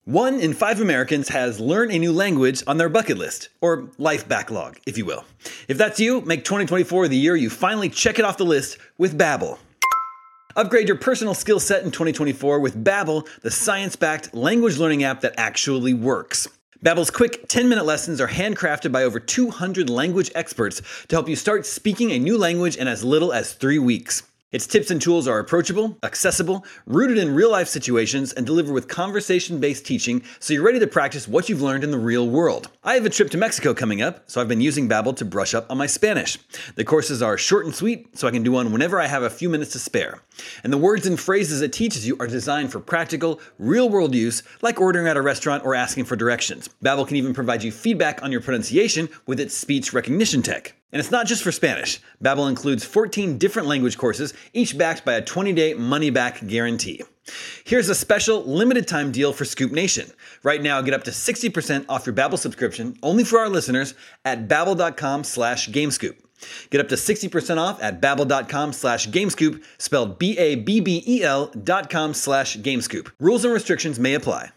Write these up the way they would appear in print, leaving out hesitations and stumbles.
1 in 5 Americans has learn a new language on their bucket list, or life backlog, if you will. If that's you, make 2024 the year you finally check it off the list with Babbel. Upgrade your personal skill set in 2024 with Babbel, the science-backed language learning app that actually works. Babbel's quick 10-minute lessons are handcrafted by over 200 language experts to help you start speaking a new language in as little as 3 weeks. Its tips and tools are approachable, accessible, rooted in real-life situations, and delivered with conversation-based teaching so you're ready to practice what you've learned in the real world. I have a trip to Mexico coming up, so I've been using Babbel to brush up on my Spanish. The courses are short and sweet, so I can do one whenever I have a few minutes to spare. And the words and phrases it teaches you are designed for practical, real-world use, like ordering at a restaurant or asking for directions. Babbel can even provide you feedback on your pronunciation with its speech recognition tech. And it's not just for Spanish. Babbel includes 14 different language courses, each backed by a 20-day money-back guarantee. Here's a special limited-time deal for Scoop Nation. Right now, get up to 60% off your Babbel subscription, only for our listeners, at babbel.com/gamescoop. Get up to 60% off at babbel.com/gamescoop, spelled BABBEL.com/gamescoop. Rules and restrictions may apply.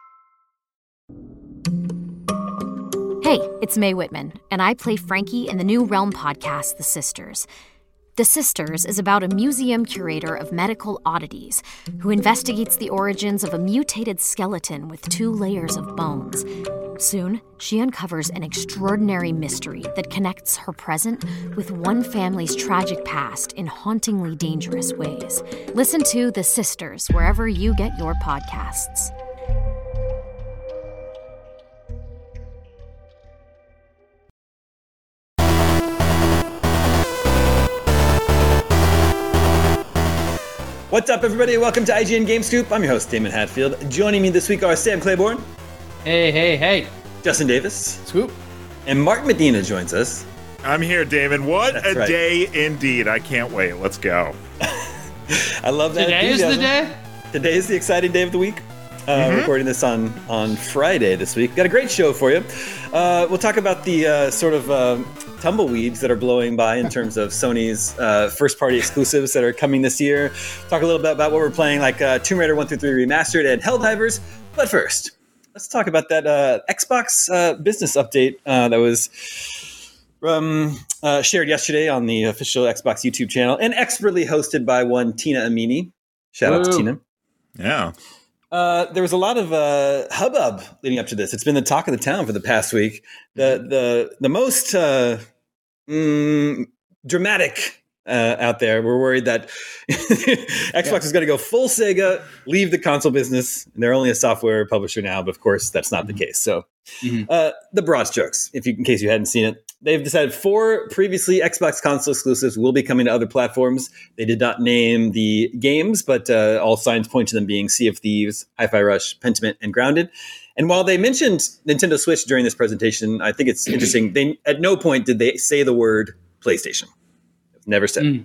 Hey, it's Mae Whitman, and I play Frankie in the new Realm podcast, The Sisters. The Sisters is about a museum curator of medical oddities who investigates the origins of a mutated skeleton with 2 layers of bones. Soon, she uncovers an extraordinary mystery that connects her present with one family's tragic past in hauntingly dangerous ways. Listen to The Sisters wherever you get your podcasts. What's up, everybody? Welcome to IGN Game Scoop. I'm your host, Damon Hatfield. Joining me this week are Sam Claiborne. Hey. Justin Davis. Scoop. And Mark Medina joins us. I'm here, Damon. What That's a right. day indeed. I can't wait. Let's go. I love that. Today is the day? Today is the exciting day of the week. Recording this on Friday this week. Got a great show for you. We'll talk about the sort of tumbleweeds that are blowing by in terms of Sony's first-party exclusives that are coming this year. Talk a little bit about what we're playing, like Tomb Raider 1 through 3 Remastered and Helldivers. But first, let's talk about that Xbox business update that was shared yesterday on the official Xbox YouTube channel and expertly hosted by one Tina Amini. Shout out to Tina. Yeah. There was a lot of hubbub leading up to this. It's been the talk of the town for the past week. The most dramatic out there were worried that Xbox is going to go full Sega, leave the console business. They're only a software publisher now, but of course that's not the case. So the broad strokes, in case you hadn't seen it. They've decided 4 previously Xbox console exclusives will be coming to other platforms. They did not name the games, but all signs point to them being Sea of Thieves, Hi-Fi Rush, Pentiment, and Grounded. And while they mentioned Nintendo Switch during this presentation, I think it's interesting. They at no point did they say the word PlayStation. Never said.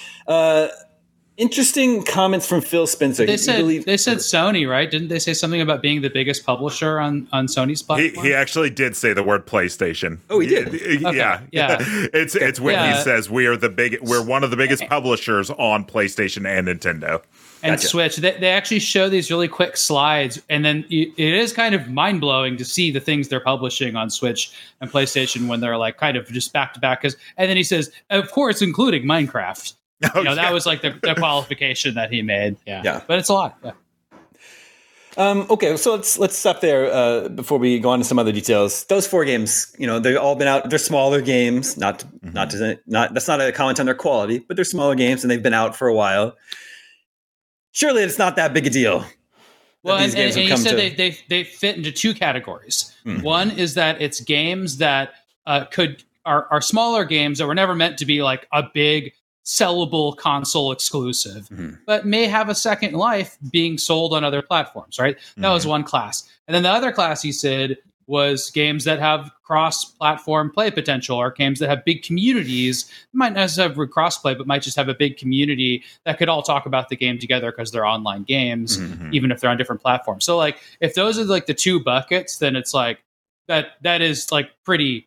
Interesting comments from Phil Spencer. They said Sony, right? Didn't they say something about being the biggest publisher on Sony's platform? He actually did say the word PlayStation. Oh, he did. Yeah. It's when he says we're one of the biggest publishers on PlayStation and Nintendo. And Gotcha. Switch. They actually show these really quick slides, and then it is kind of mind-blowing to see the things they're publishing on Switch and PlayStation when they're like kind of just back to back. And then he says, of course, including Minecraft. That was like the qualification that he made. Yeah. But it's a lot. Yeah. Okay, so let's stop there before we go on to some other details. Those 4 games, they've all been out. They're smaller games. Not that's not a comment on their quality, but they're smaller games and they've been out for a while. Surely it's not that big a deal. Well, and you said they fit into 2 categories. One is that it's games that are smaller games that were never meant to be like a big sellable console exclusive, but may have a second life being sold on other platforms, right? That was one class. And then the other class, he said, was games that have cross-platform play potential, or games that have big communities, might not necessarily have cross-play, but might just have a big community that could all talk about the game together because they're online games, even if they're on different platforms. So like, if those are like the 2 buckets, then it's like, that is like pretty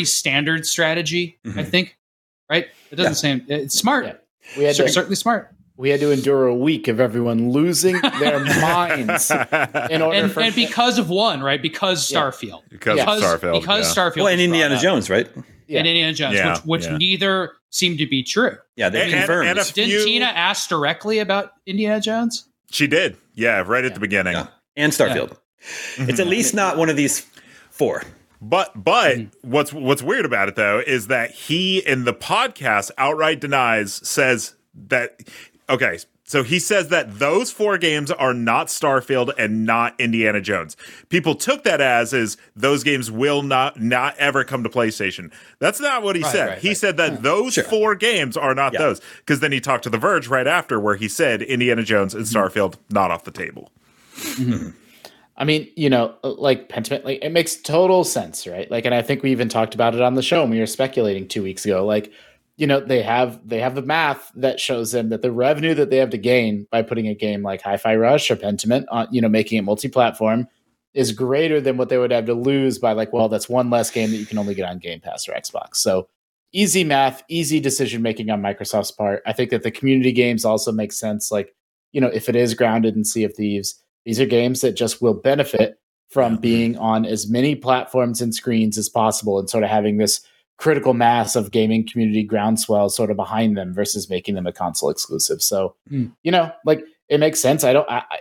standard strategy, I think. Right? It doesn't seem it's smart. We had certainly smart. we had to endure a week of everyone losing their minds in order and because of one, right? Because Starfield. Because Starfield. Because Starfield. Well, and Indiana Jones, right? Yeah. And Indiana Jones, which neither seemed to be true. Yeah, they confirmed. Didn't Tina ask directly about Indiana Jones? She did. Yeah, right at the beginning. Yeah. And Starfield. Yeah. It's at least not one of these 4. But what's weird about it, though, is that he, in the podcast, outright says that, okay, so he says that those 4 games are not Starfield and not Indiana Jones. People took that as those games will not ever come to PlayStation. That's not what he said. He said that those 4 games are not those. Because then he talked to The Verge right after where he said Indiana Jones and Starfield not off the table. Mm-hmm. I mean, like Pentiment, like it makes total sense, right? Like, and I think we even talked about it on the show when we were speculating 2 weeks ago. Like, they have the math that shows them that the revenue that they have to gain by putting a game like Hi-Fi Rush or Pentiment on, making it multi-platform is greater than what they would have to lose by like, well, that's one less game that you can only get on Game Pass or Xbox. So easy math, easy decision-making on Microsoft's part. I think that the community games also make sense. Like, if it is grounded in Sea of Thieves, these are games that just will benefit from being on as many platforms and screens as possible and sort of having this critical mass of gaming community groundswell sort of behind them versus making them a console exclusive. So, like it makes sense. I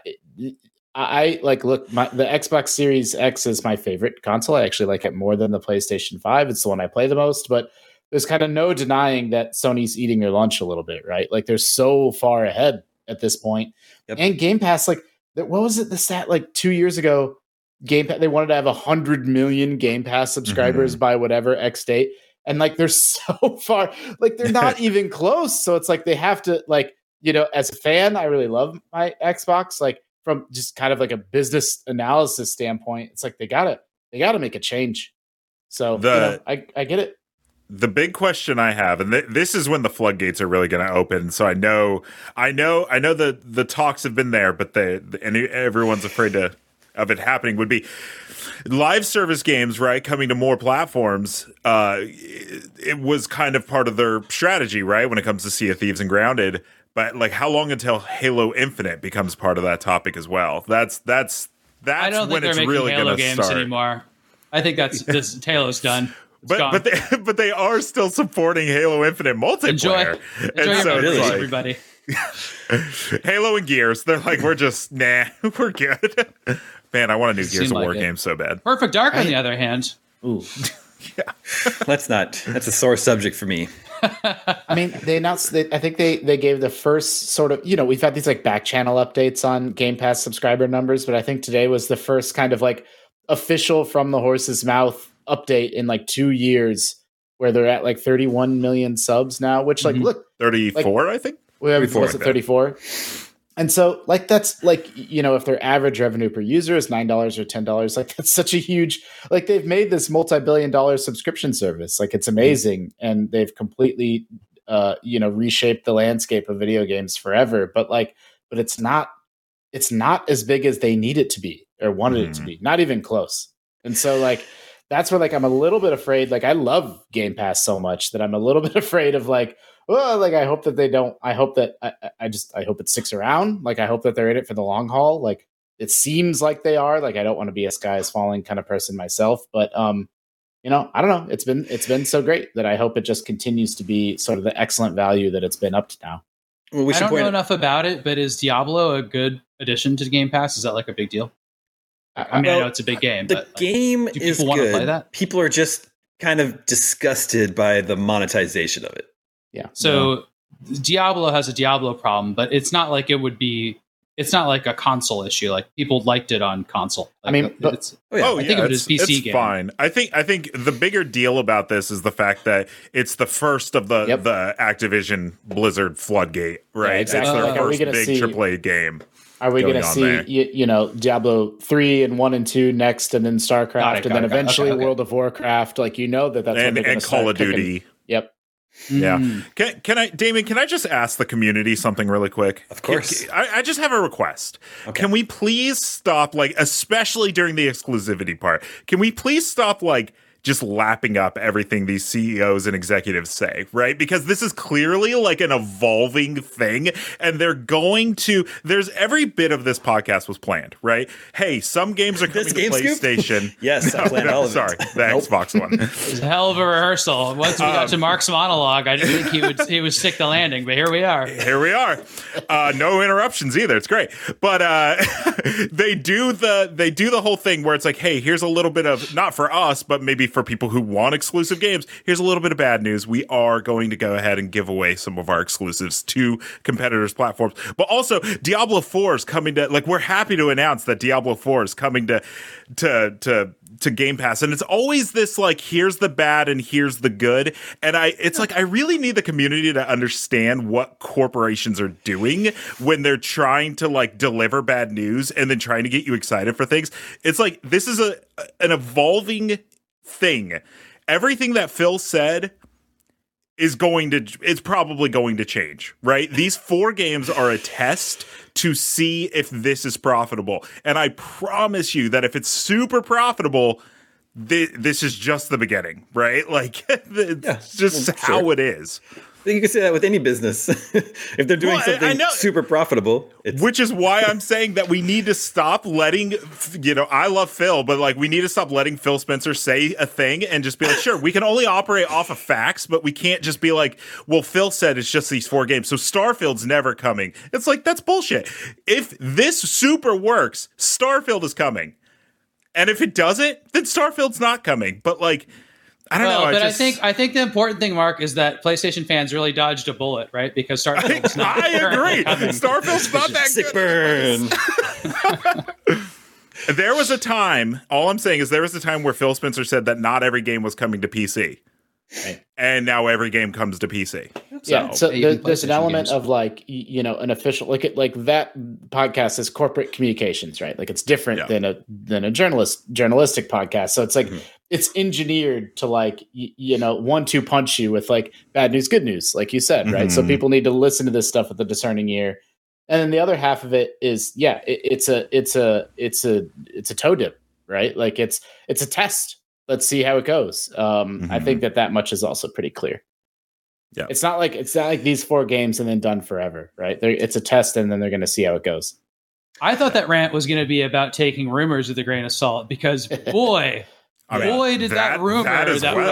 like, look, the Xbox Series X is my favorite console. I actually like it more than the PlayStation 5. It's the one I play the most, but there's kind of no denying that Sony's eating their lunch a little bit, right? Like they're so far ahead at this point. Yep. And Game Pass, like, what was it? The stat like 2 years ago, Game Pass, they wanted to have 100 million Game Pass subscribers by whatever X date. And like, they're so far, like they're not even close. So it's like, they have to like, as a fan, I really love my Xbox, like from just kind of like a business analysis standpoint, it's like, they gotta make a change. So I get it. The big question I have, and this is when the floodgates are really going to open. So I know the talks have been there, but everyone's afraid of it happening. Would be live service games, right? Coming to more platforms. It was kind of part of their strategy, right? When it comes to Sea of Thieves and Grounded, but like, how long until Halo Infinite becomes part of that topic as well? That's I don't think they're making Halo games anymore. I think Halo's done. But they are still supporting Halo Infinite multiplayer. Enjoy everybody. Halo and Gears, they're like, we're good. Man, I want a new Gears of War game so bad. Perfect Dark, on the other hand. Ooh. Yeah. That's a sore subject for me. I mean, they announced that I think they gave the first sort of, we've had these like back channel updates on Game Pass subscriber numbers, but I think today was the first kind of like official from the horse's mouth update in like 2 years where they're at like 31 million subs now, which like, look, 34, I think. Was it 34? And so like, that's like, if their average revenue per user is $9 or $10, like that's such a huge, like they've made this multi-billion-dollar subscription service. Like it's amazing. And they've completely, reshaped the landscape of video games forever. But it's not as big as they need it to be or wanted it to be, not even close. And so like, that's where like I'm a little bit afraid. Like I love Game Pass so much that I'm a little bit afraid of like, oh, like I hope that they don't. I hope that I hope it sticks around. Like I hope that they're in it for the long haul. Like it seems like they are. Like I don't want to be a sky is falling kind of person myself, but I don't know. It's been so great that I hope it just continues to be sort of the excellent value that it's been up to now. Well, I don't know enough about it, but is Diablo a good addition to Game Pass? Is that like a big deal? I mean, I know it's a big game. The game is good. Want to play that? People are just kind of disgusted by the monetization of it. Yeah. So Diablo has a Diablo problem, but it's not like it's not like a console issue. Like people liked it on console. Like, I mean, I think of it as PC game. Fine. I think the bigger deal about this is the fact that it's the first of the Activision Blizzard floodgate, right? Yeah, exactly. It's their first big AAA game. Are we going to see, Diablo 3 and 1 and 2 next, and then StarCraft, and then eventually World of Warcraft? Like, that's what they're going to and Call of Duty. Yep. Yeah. Can I, Damon, can I just ask the community something really quick? Of course. I just have a request. Okay. Can we please stop, like, especially during the exclusivity part, can we please stop, like, just lapping up everything these CEOs and executives say, right? Because this is clearly like an evolving thing, and there's every bit of this podcast was planned, right? Hey, some games are coming to PlayStation. Yes, I planned all of it. Sorry, the Xbox one. It was a hell of a rehearsal. Once we got to Mark's monologue, I didn't think he would stick the landing, but here we are. Here we are. No interruptions either. It's great. But they do the whole thing where it's like, hey, here's a little bit of, not for us, but maybe for people who want exclusive games, here's a little bit of bad news. We are going to go ahead and give away some of our exclusives to competitors' platforms. But also, Diablo 4 is coming to, like, we're happy to announce that Diablo 4 is coming to Game Pass, and it's always this like, here's the bad and here's the good, and it's like I really need the community to understand what corporations are doing when they're trying to like deliver bad news and then trying to get you excited for things. It's like this is an evolving thing. Everything that Phil said is probably going to change, right? These 4 games are a test to see if this is profitable. And I promise you that if it's super profitable, this is just the beginning, right? Like, it's just how it is. You can say that with any business. If they're doing something super profitable. Which is why I'm saying that we need to stop letting, I love Phil, but like we need to stop letting Phil Spencer say a thing and just be like, sure, we can only operate off of facts, but we can't just be like, well, Phil said it's just these 4 games, so Starfield's never coming. It's like, that's bullshit. If this super works, Starfield is coming. And if it doesn't, then Starfield's not coming. But like, I don't know. But I think the important thing, Mark, is that PlayStation fans really dodged a bullet, right? Because Starfield's not. I agree. Starfield's not that sick good. Burn. There was a time. All I'm saying is there was a time where Phil Spencer said that not every game was coming to PC, right. And now every game comes to PC. So there's an element of like an official like that podcast is corporate communications, right? Like it's different than a journalistic podcast. So it's like it's engineered to like 1-2 punch you with like bad news, good news, like you said, right? So people need to listen to this stuff with a discerning ear. And then the other half of it is it's a toe dip, right? Like it's a test. Let's see how it goes. I think that much is also pretty clear. Yeah, it's not like these 4 games and then done forever, right? It's a test, and then they're going to see how it goes. I thought that rant was going to be about taking rumors with a grain of salt because, boy, did that rumor that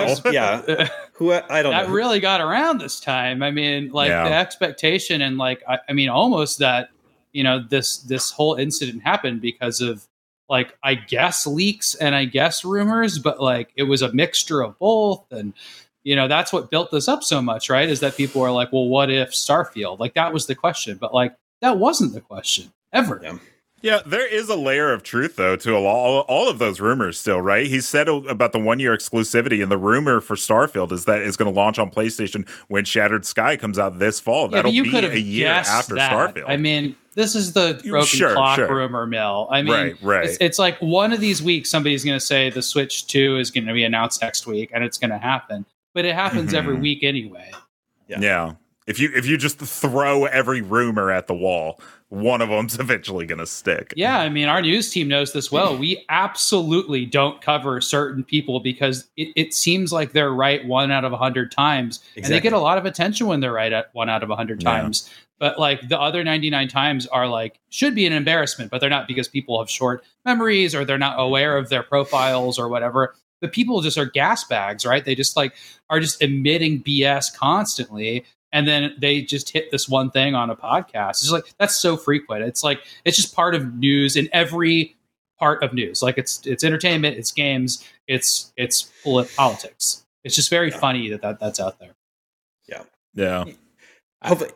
really got around this time. I mean, like the expectation and like I mean, almost that this whole incident happened because of like I guess leaks and I guess rumors, but like it was a mixture of both and. That's what built this up so much, right? Is that people are like, well, what if Starfield? Like, that was the question. But, like, that wasn't the question, ever. Yeah, there is a layer of truth, though, to all of those rumors still, right? He said about the 1-year exclusivity, and the rumor for Starfield is that it's going to launch on PlayStation when Shattered Sky comes out this fall. That'll be a year after Starfield. I mean, this is the broken clock rumor mill. I mean, right. It's like one of these weeks, somebody's going to say the Switch 2 is going to be announced next week, and it's going to happen. But it happens every week anyway. Yeah. If you just throw every rumor at the wall, one of them's eventually going to stick. Yeah, I mean, our news team knows this well. We absolutely don't cover certain people because it seems like they're right 1 out of 100 times. Exactly. And they get a lot of attention when they're right at 1 out of 100 times. But like the other 99 times are like, should be an embarrassment, but they're not because people have short memories or they're not aware of their profiles or whatever. But people just are gas bags, right? They just like are just emitting BS constantly. And then they just hit this one thing on a podcast. It's like, that's so frequent. It's like, it's just part of news in every part of news. Like it's entertainment, it's games, it's politics. It's just very funny that's out there. Yeah. Hopefully,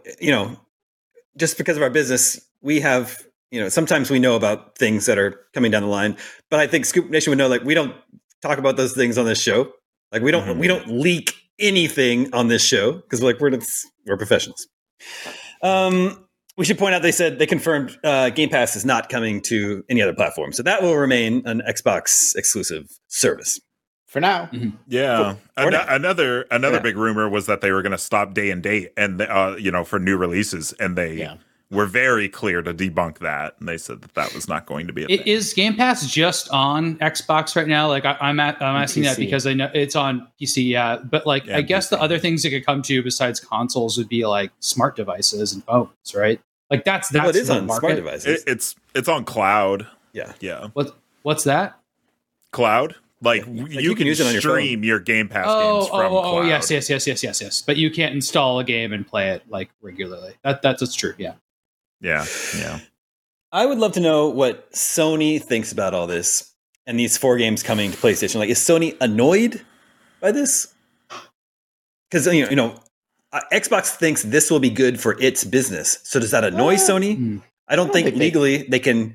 just because of our business, we have, sometimes we know about things that are coming down the line, but I think Scoop Nation would know, like, we don't talk about those things on this show. Like we don't leak anything on this show because we're professionals. We should point out they said they confirmed Game Pass is not coming to any other platform, so that will remain an Xbox exclusive service for now. Mm-hmm. Yeah, another big rumor was that they were going to stop day and date and for new releases, and they were very clear to debunk that, and they said that was not going to be a thing. Is Game Pass just on Xbox right now? Like I'm asking that because I know it's on PC, yeah. But like I guess PC. The other things it could come to besides consoles would be like smart devices and phones, right? Like that's it is on market. Smart devices. It's on cloud. Yeah. What's that? Cloud. Like you can use it on your stream your Game Pass games from cloud. Oh, yes. But you can't install a game and play it like regularly. That's true. Yeah. I would love to know what Sony thinks about all this and these 4 games coming to PlayStation. Like, is Sony annoyed by this? Because Xbox thinks this will be good for its business. So does that annoy Sony? I don't think legally they can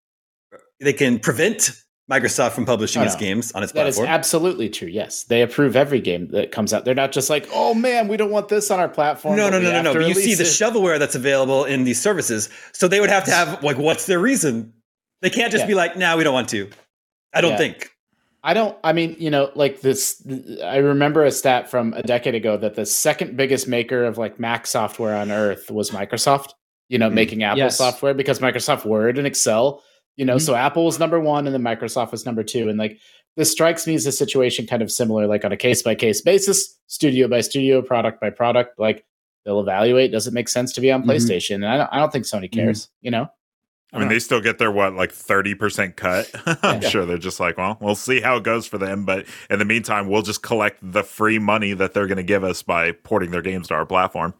prevent Microsoft from publishing its games on its platform. That is absolutely true. Yes, they approve every game that comes out. They're not just like, oh man, we don't want this on our platform. No. But you see the shovelware that's available in these services, so they would have to have like, what's their reason? They can't just be like, "No, we don't want to." I don't think. I mean, like this. I remember a stat from a decade ago that the second biggest maker of like Mac software on Earth was Microsoft. Making Apple software, because Microsoft Word and Excel. So Apple was number 1 and then Microsoft was number 2. And like, this strikes me as a situation kind of similar, like on a case by case basis, studio by studio, product by product, like they'll evaluate, does it make sense to be on PlayStation? And I don't think Sony cares, I mean, they still get their 30% cut. I'm sure they're just like, well, we'll see how it goes for them. But in the meantime, we'll just collect the free money that they're going to give us by porting their games to our platform.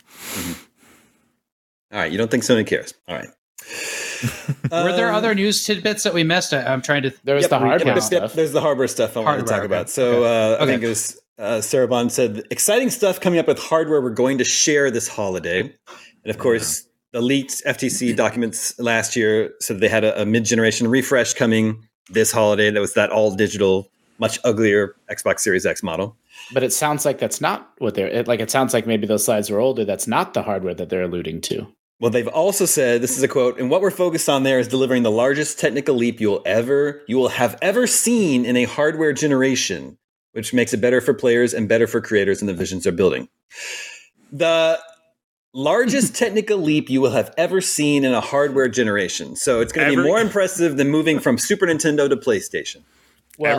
All right. You don't think Sony cares. All right. Were there other news tidbits that we missed? I'm trying to. There's the hardware stuff. There's the hardware stuff I want to talk about. So I think it was Sarah Bond said, exciting stuff coming up with hardware we're going to share this holiday. And of course, the leaked FTC documents last year said they had a mid-generation refresh coming this holiday. That was that all digital, much uglier Xbox Series X model. But it sounds like that's not what it sounds like maybe those slides were older. That's not the hardware that they're alluding to. Well, they've also said, this is a quote, and what we're focused on there is delivering the largest technical leap you will have ever seen in a hardware generation, which makes it better for players and better for creators and the visions they're building. The largest technical leap you will have ever seen in a hardware generation. So it's going to be more impressive than moving from Super Nintendo to PlayStation. Well,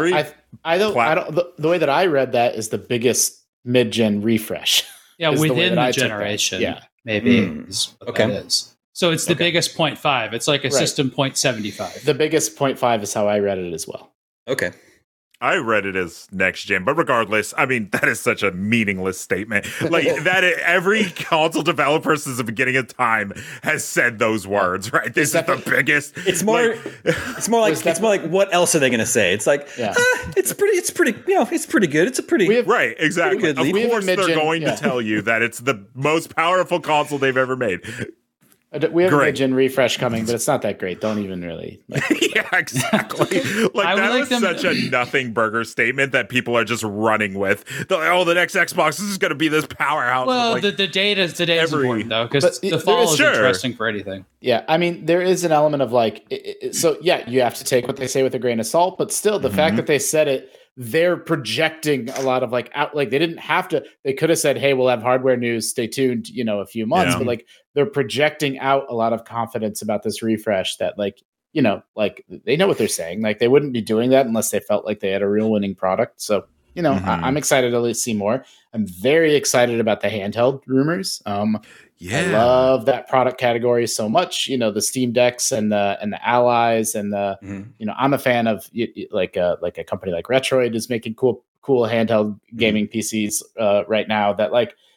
the way that I read that is the biggest mid-gen refresh. Yeah, within the generation. Yeah. Maybe is what that is. So it's the biggest 0.5. It's like a system 0.75. The biggest 0.5 is how I read it as well. Okay. I read it as next gen, but regardless, I mean, that is such a meaningless statement. Like that, every console developer since the beginning of time has said those words, right? This is the biggest. It's more like what else are they going to say? It's like, it's pretty good. It's a pretty right, exactly. Of course, they're going to tell you that it's the most powerful console they've ever made. We have a mid-gen refresh coming, but it's not that great. Don't even really. Yeah, exactly. Like that was such a nothing burger statement that people are just running with. The next Xbox is going to be this powerhouse. Well, the data is important though, because the fall is interesting for anything. Yeah, I mean, there is an element of like, you have to take what they say with a grain of salt, but still, the fact that they said it. They're projecting a lot of they didn't have to, they could have said, hey, we'll have hardware news, stay tuned, a few months, but they're projecting out a lot of confidence about this refresh that they know what they're saying. Like they wouldn't be doing that unless they felt like they had a real winning product. So, I'm excited to see more. I'm very excited about the handheld rumors. I love that product category so much. The Steam Decks and the Allies and I'm a fan of like a company like Retroid is making cool handheld gaming PCs right now. That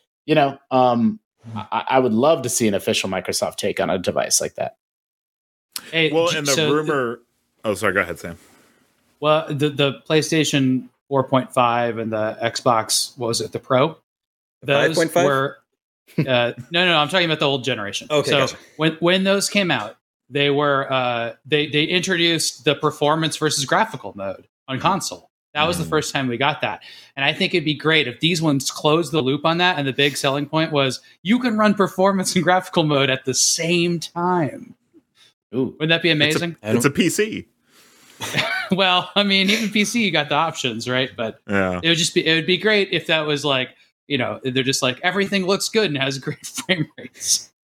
I would love to see an official Microsoft take on a device like that. Hey, rumor. Sorry. Go ahead, Sam. Well, the PlayStation 4.5 and the Xbox, what was it, the Pro? Those 5.5? were. No, I'm talking about the old generation. Okay, so gotcha. when those came out, they were they introduced the performance versus graphical mode on console. That was the first time we got that, and I think it'd be great if these ones closed the loop on that. And the big selling point was you can run performance and graphical mode at the same time. Ooh, wouldn't that be amazing? It's a PC. Well, I mean, even PC, you got the options, right? But it would be great if that was like. They're just like everything looks good and has great frame rates.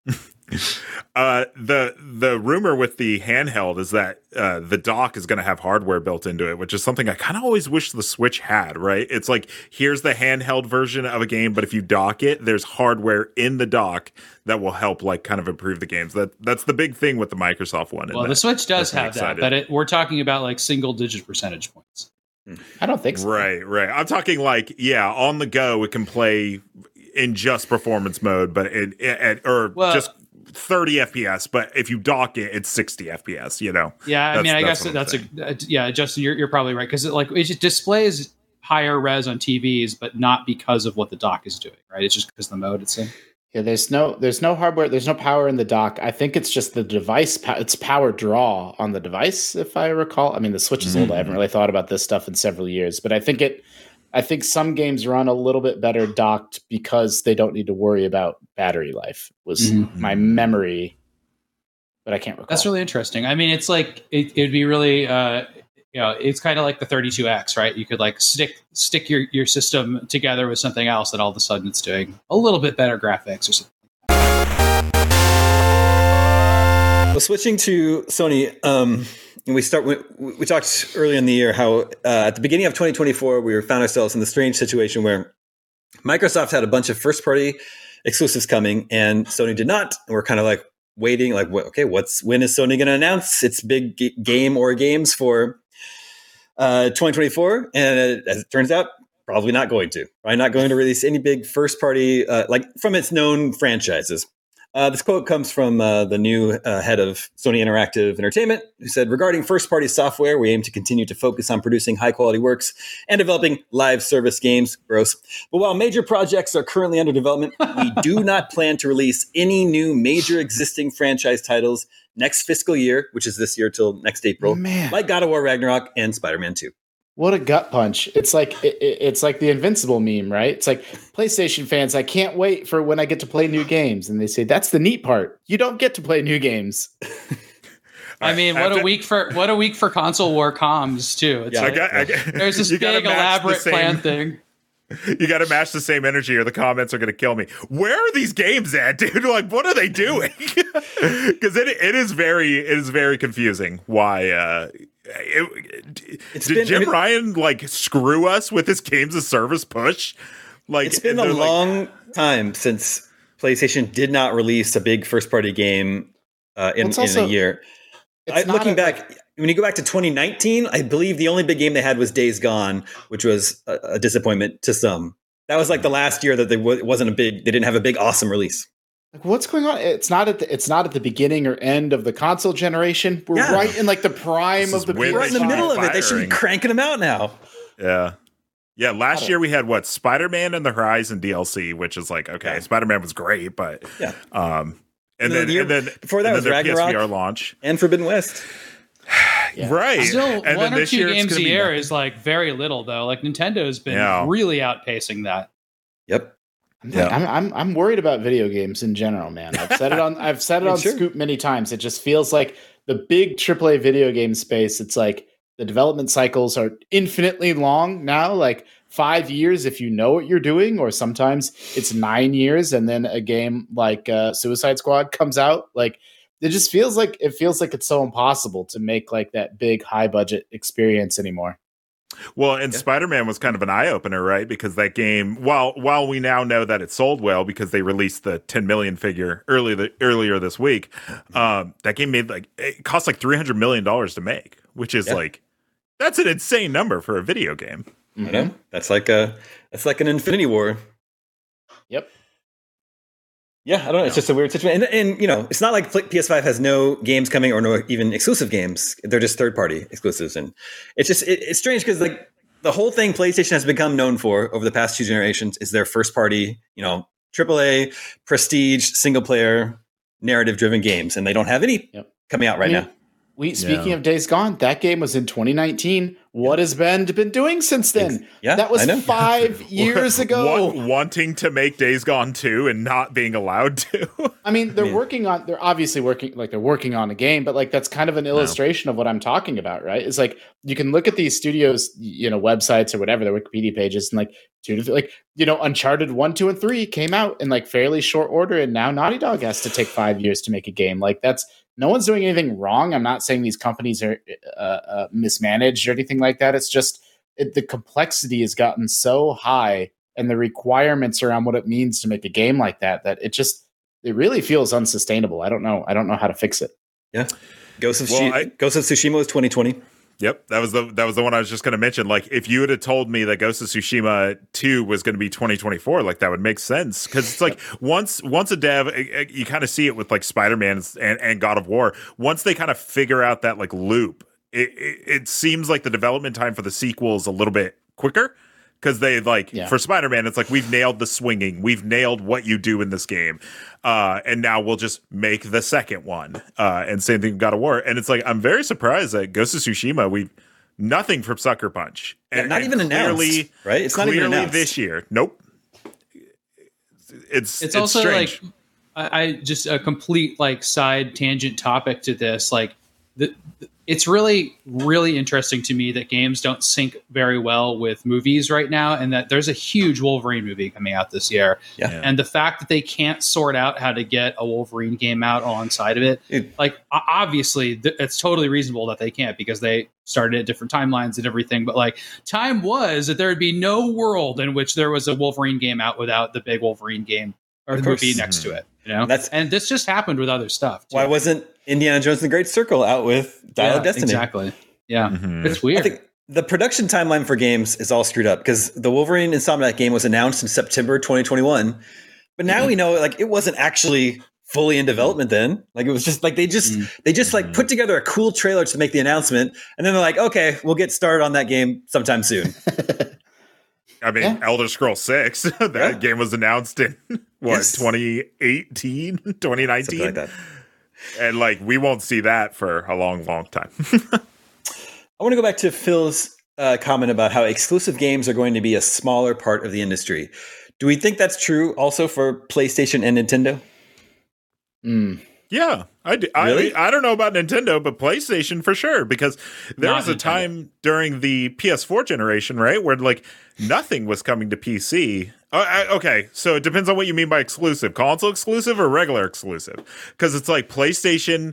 The rumor with the handheld is that the dock is going to have hardware built into it, which is something I kind of always wish the Switch had, right? It's like, here's the handheld version of a game, but if you dock it, there's hardware in the dock that will help like kind of improve the games. That's the big thing with the Microsoft one. Well, the Switch does have that, but we're talking about like single digit percentage points. I don't think so. Right. I'm talking like, on the go, it can play in just performance mode, but just 30 FPS, but if you dock it, it's 60 FPS, Yeah, I mean, I guess that's Justin, you're probably right, because it just displays higher res on TVs, but not because of what the dock is doing, right? It's just because of the mode it's in. Yeah, there's no hardware, there's no power in the dock. I think it's just the device, it's power draw on the device, if I recall. I mean, the Switch is old. I haven't really thought about this stuff in several years, but I think some games run a little bit better docked because they don't need to worry about battery life, was my memory, but I can't recall. That's really interesting. I mean, it's like, it'd be really, it's kind of like the 32X, right? You could like stick your system together with something else, and all of a sudden it's doing a little bit better graphics or something. Well, switching to Sony, we talked earlier in the year how at the beginning of 2024 we found ourselves in the strange situation where Microsoft had a bunch of first-party exclusives coming, and Sony did not. And we're kind of like waiting, like, when is Sony going to announce its big game or games for 2024? And as it turns out, probably not going to. Probably not going to release any big first-party, like from its known franchises. This quote comes from the new head of Sony Interactive Entertainment, who said, regarding first-party software, we aim to continue to focus on producing high-quality works and developing live service games. Gross. But while major projects are currently under development, we do not plan to release any new major existing franchise titles next fiscal year, which is this year till next April, like God of War Ragnarok and Spider-Man 2. What a gut punch. It's like it's like the Invincible meme, right? It's like, PlayStation fans, I can't wait for when I get to play new games. And they say, that's the neat part. You don't get to play new games. I mean, what a week for console war comms too. It's there's this big elaborate plan thing. You got to match the same energy or the comments are going to kill me. Where are these games at, dude? Like, what are they doing? Because it is very confusing why did Jim Ryan like screw us with this games of service push? Like, it's been a long time since PlayStation did not release a big first party game in a year. Looking back, when you go back to 2019, I believe the only big game they had was Days Gone, which was a disappointment to some. That was like the last year that they didn't have a big awesome release. Like, what's going on? It's not at the beginning or end of the console generation. We're right in like the prime of the. We're right in the middle of it. They should be cranking them out now. Yeah. Last year we had Spider-Man and the Horizon DLC, which is like, okay, Spider-Man was great, but and then before that was Ragnarok PSVR launch and Forbidden West. Right. Still, and one or two games a year is like very little though. Like Nintendo has been really outpacing that. Yep. I'm worried about video games in general, man. I've said it on Scoop many times. It just feels like the big AAA video game space. It's like the development cycles are infinitely long now, like 5 years if you know what you're doing, or sometimes it's 9 years and then a game like Suicide Squad comes out. Like it just feels like it's so impossible to make like that big high budget experience anymore. Well, and Spider-Man was kind of an eye-opener, right? Because that game, while we now know that it sold well because they released the 10 million figure earlier this week, that game it cost like $300 million to make, which is like, that's an insane number for a video game. Mm-hmm. I know. That's like an Infinity War. Yep. Yeah, I don't know. It's just a weird situation. And it's not like PS5 has no games coming or no even exclusive games. They're just third-party exclusives. And it's just, it's strange because like the whole thing PlayStation has become known for over the past 2 generations is their first-party, AAA, prestige, single-player, narrative-driven games. And they don't have any coming out right now. Speaking of Days Gone, that game was in 2019. What has Bend been doing since then? That was 5 years ago. Wanting to make Days Gone 2 and not being allowed to. I mean, they're obviously working on a game, but like that's kind of an illustration of what I'm talking about, right? It's like you can look at these studios, websites or whatever, their Wikipedia pages, and like Uncharted 1, 2, and 3 came out in like fairly short order, and now Naughty Dog has to take 5 years to make a game. Like no one's doing anything wrong. I'm not saying these companies are mismanaged or anything like that. It's just the complexity has gotten so high, and the requirements around what it means to make a game like that it really feels unsustainable. I don't know how to fix it. Yeah, Ghost of Tsushima was 2020. Yep, that was the one I was just going to mention. Like, if you had told me that Ghost of Tsushima 2 was going to be 2024, like that would make sense, because it's like once a dev, you kind of see it with like Spider-Man and God of War. Once they kind of figure out that like loop, it seems like the development time for the sequel is a little bit quicker. Because for Spider-Man, it's like, we've nailed the swinging. We've nailed what you do in this game. And now we'll just make the second one. And same thing with God of War. And it's like, I'm very surprised that Ghost of Tsushima, nothing from Sucker Punch. And not even announced, right? It's not even announced. This year. Nope. It's also strange. like, I just a complete like side tangent topic to this. Like, it's really, really interesting to me that games don't sync very well with movies right now, and that there's a huge Wolverine movie coming out this year. Yeah. And the fact that they can't sort out how to get a Wolverine game out alongside of it, like obviously it's totally reasonable that they can't, because they started at different timelines and everything. But like, time was that there would be no world in which there was a Wolverine game out without the big Wolverine game or the movie next to it. And this just happened with other stuff too. Why wasn't Indiana Jones and the Great Circle out with Dial of Destiny? Exactly. Yeah. It's weird. I think the production timeline for games is all screwed up, because the Wolverine Insomniac game was announced in September 2021. But now we know, like, it wasn't actually fully in development then. Like, it was just like they just like put together a cool trailer to make the announcement, and then they're like, okay, we'll get started on that game sometime soon. I mean, Elder Scrolls 6, that game was announced in 2018, 2019? Something like that. And like, we won't see that for a long, long time. I want to go back to Phil's comment about how exclusive games are going to be a smaller part of the industry. Do we think that's true also for PlayStation and Nintendo? Yeah, I do. Really? I don't know about Nintendo, but PlayStation for sure, because there was a time during the PS4 generation, right, where like nothing was coming to PC. Okay, so it depends on what you mean by exclusive. Console exclusive or regular exclusive? Because it's like PlayStation,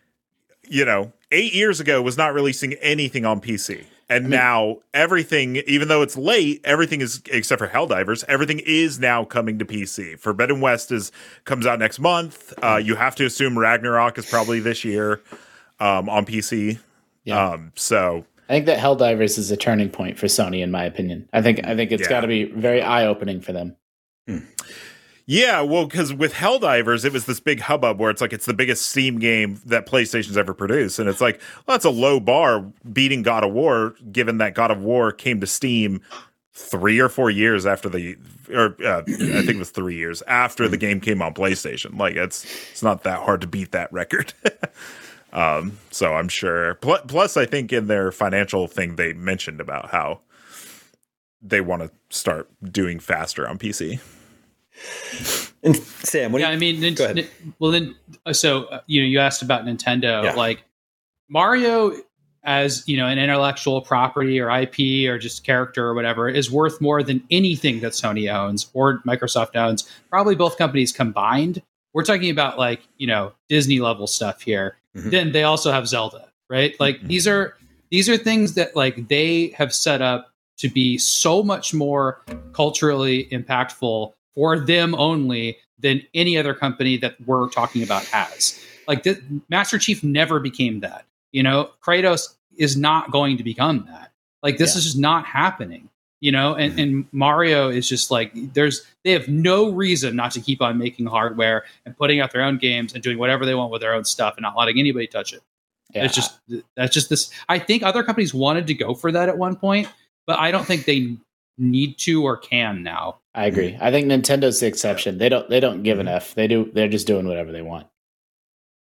8 years ago was not releasing anything on PC. And now everything, even though it's late, everything is, except for Helldivers, everything is now coming to PC. Forbidden West comes out next month. You have to assume Ragnarok is probably this year on PC. Yeah. So I think that Helldivers is a turning point for Sony, in my opinion. I think it's got to be very eye-opening for them. Yeah, well, because with Helldivers, it was this big hubbub where it's like it's the biggest Steam game that PlayStation's ever produced. And it's like, well, that's a low bar beating God of War, given that God of War came to Steam 3 or 4 years after I think it was 3 years after the game came on PlayStation. Like, it's not that hard to beat that record. So I'm sure. Plus, I think in their financial thing, they mentioned about how they want to start doing faster on PC. And Sam, go ahead. You asked about Nintendo, like Mario as, an intellectual property or IP or just character or whatever is worth more than anything that Sony owns or Microsoft owns, probably both companies combined. We're talking about Disney level stuff here. Mm-hmm. Then they also have Zelda, right? Like these are things that like they have set up to be so much more culturally impactful for them only than any other company that we're talking about has. Like Master Chief never became that. Kratos is not going to become that. Like this is just not happening. And Mario is just like they have no reason not to keep on making hardware and putting out their own games and doing whatever they want with their own stuff and not letting anybody touch it. Yeah. That's just this. I think other companies wanted to go for that at one point, but I don't think they need to or can now. I agree. I think Nintendo's the exception. They don't give an F. They're just doing whatever they want.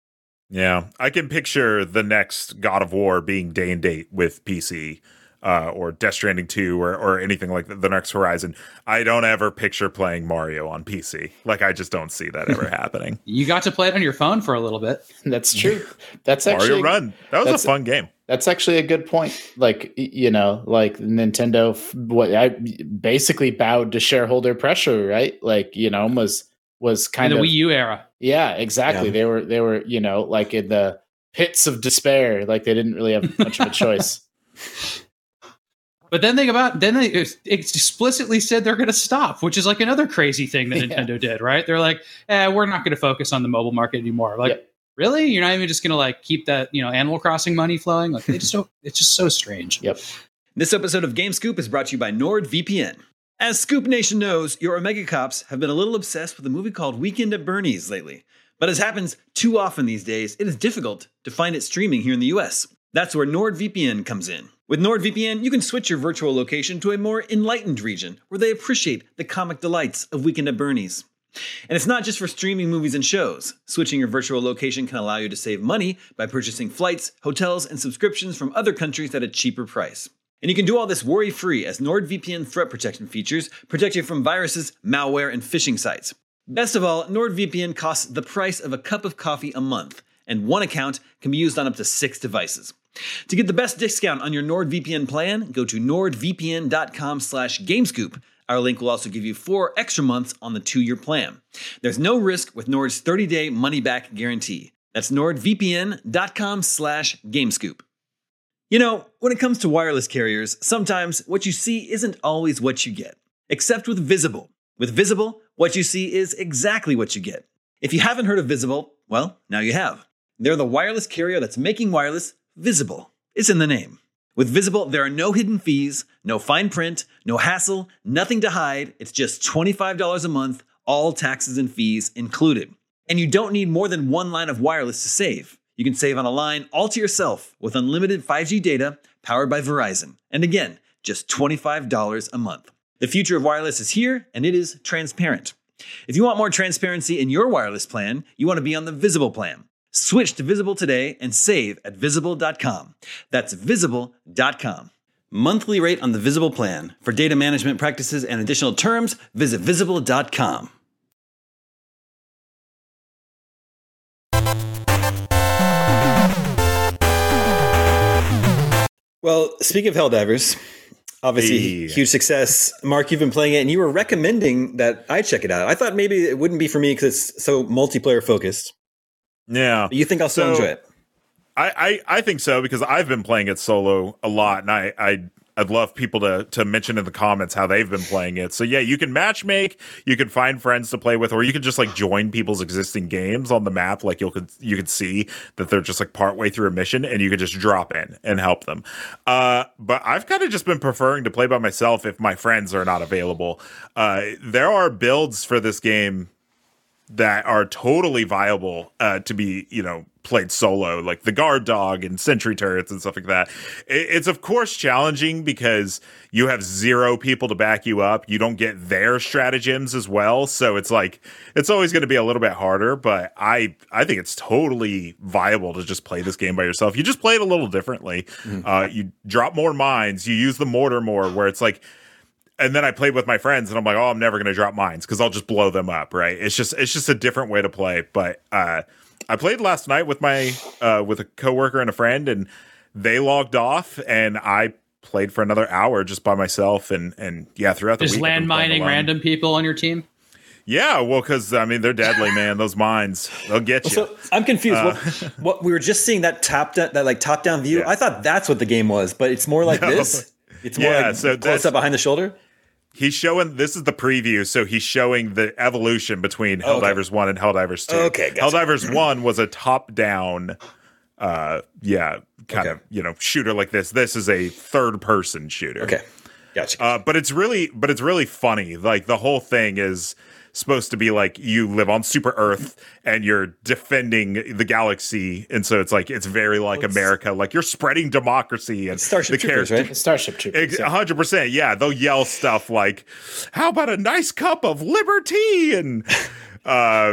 Yeah, I can picture the next God of War being day and date with PC, or Death Stranding 2 or anything like the next Horizon. I don't ever picture playing Mario on PC. Like, I just don't see that ever happening. You got to play it on your phone for a little bit. That's true. That's actually Mario Run. That was a fun game. That's actually a good point. Like, like Nintendo, I basically bowed to shareholder pressure, right? Like, was kind of the Wii U era. Yeah, exactly. Yeah. They were, like in the pits of despair. Like they didn't really have much of a choice. But then they explicitly said they're going to stop, which is like another crazy thing that Nintendo did, right? They're like, we're not going to focus on the mobile market anymore. Like, really? You're not even just going to like keep that, Animal Crossing money flowing? Like they just don't. It's just so strange. Yep. This episode of Game Scoop is brought to you by NordVPN. As Scoop Nation knows, your Omega Cops have been a little obsessed with a movie called Weekend at Bernie's lately. But as happens too often these days, it is difficult to find it streaming here in the US. That's where NordVPN comes in. With NordVPN, you can switch your virtual location to a more enlightened region where they appreciate the comic delights of Weekend at Bernie's. And it's not just for streaming movies and shows. Switching your virtual location can allow you to save money by purchasing flights, hotels, and subscriptions from other countries at a cheaper price. And you can do all this worry-free as NordVPN threat protection features protect you from viruses, malware, and phishing sites. Best of all, NordVPN costs the price of a cup of coffee a month, and one account can be used on up to 6 devices. To get the best discount on your NordVPN plan, go to nordvpn.com/gamescoop. Our link will also give you 4 extra months on the 2-year plan. There's no risk with Nord's 30-day money-back guarantee. That's nordvpn.com/gamescoop. When it comes to wireless carriers, sometimes what you see isn't always what you get. Except with Visible. With Visible, what you see is exactly what you get. If you haven't heard of Visible, well, now you have. They're the wireless carrier that's making wireless visible. It's in the name. With Visible, there are no hidden fees, no fine print, no hassle, nothing to hide. It's just $25 a month, all taxes and fees included. And you don't need more than one line of wireless to save. You can save on a line all to yourself with unlimited 5G data powered by Verizon. And again, just $25 a month. The future of wireless is here, and it is transparent. If you want more transparency in your wireless plan, you want to be on the Visible plan. Switch to Visible today and save at Visible.com. That's Visible.com. Monthly rate on the Visible plan. For data management practices and additional terms, visit Visible.com. Well, speaking of Helldivers, obviously huge success. Mark, you've been playing it, and you were recommending that I check it out. I thought maybe it wouldn't be for me because it's so multiplayer focused. Yeah. But you think I'll still enjoy it? I think so, because I've been playing it solo a lot, and I'd love people to mention in the comments how they've been playing it. So yeah, you can matchmake, you can find friends to play with, or you can just like join people's existing games on the map. Like you could see that they're just like partway through a mission, and you could just drop in and help them. But I've kind of just been preferring to play by myself if my friends are not available. There are builds for this game that are totally viable to be, played solo, like the guard dog and sentry turrets and stuff like that. It's of course challenging because you have 0 people to back you up. You don't get their stratagems as well. So it's like, it's always going to be a little bit harder, but I think it's totally viable to just play this game by yourself. You just play it a little differently. You drop more mines, you use the mortar more, where it's like, and then I played with my friends and I'm like, oh, I'm never going to drop mines because I'll just blow them up. Right. It's just a different way to play. But, I played last night with my with a coworker and a friend, and they logged off, and I played for another hour just by myself, and yeah, throughout the week. Just landmining random people on your team? Yeah, well, because they're deadly, man. Those mines, they'll get you. So I'm confused. What we were just seeing that top down view. Yeah. I thought that's what the game was, but it's more like this. It's more like close up behind the shoulder. He's showing, this is the preview, so he's showing the evolution between Helldivers 1 and Helldivers 2. Okay, gotcha. Helldivers 1 was a top-down, shooter like this. This is a third-person shooter. Okay, gotcha. But it's really funny. Like, the whole thing is supposed to be like you live on Super Earth and you're defending the galaxy, and so it's like it's very like America, like you're spreading democracy and Starship Troopers, right? Starship Troopers, 100%. Yeah, they'll yell stuff like, "How about a nice cup of liberty?" and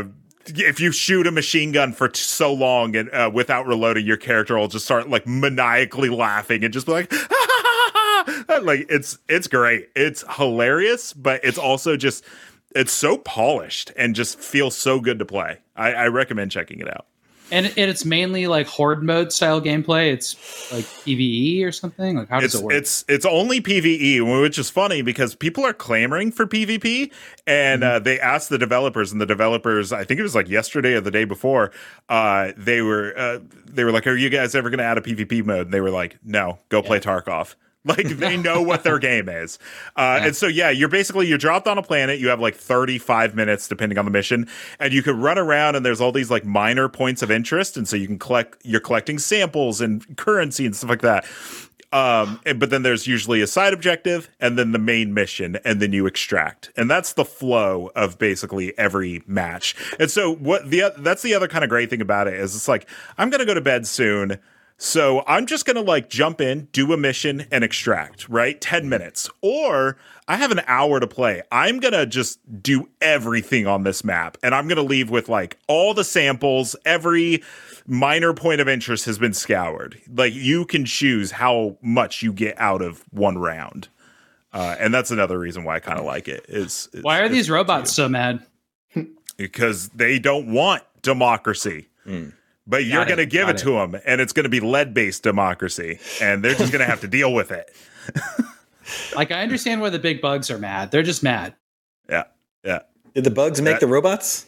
if you shoot a machine gun for so long and without reloading, your character will just start like maniacally laughing and just be like, like it's great. It's hilarious, but it's also just, it's so polished and just feels so good to play. I recommend checking it out. And it's mainly like horde mode style gameplay. It's like PvE or something. Like how does it work? It's only PvE, which is funny because people are clamoring for PvP, and they asked the developers, and the developers, I think it was like yesterday or the day before, they were like, "Are you guys ever going to add a PvP mode?" And they were like, "No, go play Tarkov." Like they know what their game is. And so, you're dropped on a planet. You have like 35 minutes, depending on the mission, and you can run around and there's all these like minor points of interest. And so you're collecting samples and currency and stuff like that. But then there's usually a side objective and then the main mission, and then you extract. And that's the flow of basically every match. And so that's the other kind of great thing about it is it's like, I'm going to go to bed soon. So I'm just going to like jump in, do a mission and extract, right? 10 minutes. Or I have an hour to play. I'm going to just do everything on this map. And I'm going to leave with like all the samples. Every minor point of interest has been scoured. Like you can choose how much you get out of one round. And that's another reason why I kind of like it. Why are these robots so mad? Because they don't want democracy. But you're going to give it to them, and it's going to be lead-based democracy, and they're just going to have to deal with it. Like, I understand why the big bugs are mad. They're just mad. Yeah. Did the bugs make the robots?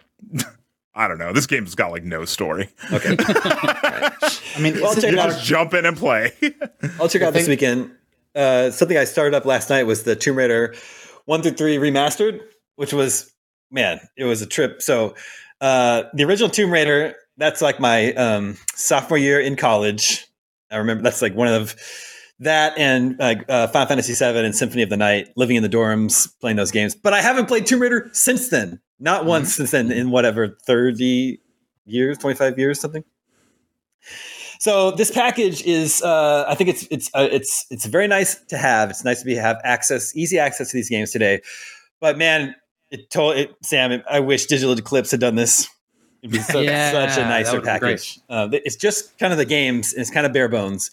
I don't know. This game's got, like, no story. Okay. Right. I mean, I'll check it out. Just jump in and play. I'll check out this weekend. Something I started up last night was the Tomb Raider 1 through 3 remastered, which was, man, it was a trip. So the original Tomb Raider... That's like my sophomore year in college. I remember that's like one of that and like Final Fantasy VII and Symphony of the Night, living in the dorms, playing those games. But I haven't played Tomb Raider since then. Not once since then in whatever, 30 years, 25 years, something. So this package is, I think it's very nice to have. It's nice to have easy access to these games today. But man, Sam, I wish Digital Eclipse had done this. It'd be such a nicer package. It's just kind of the games. And it's kind of bare bones.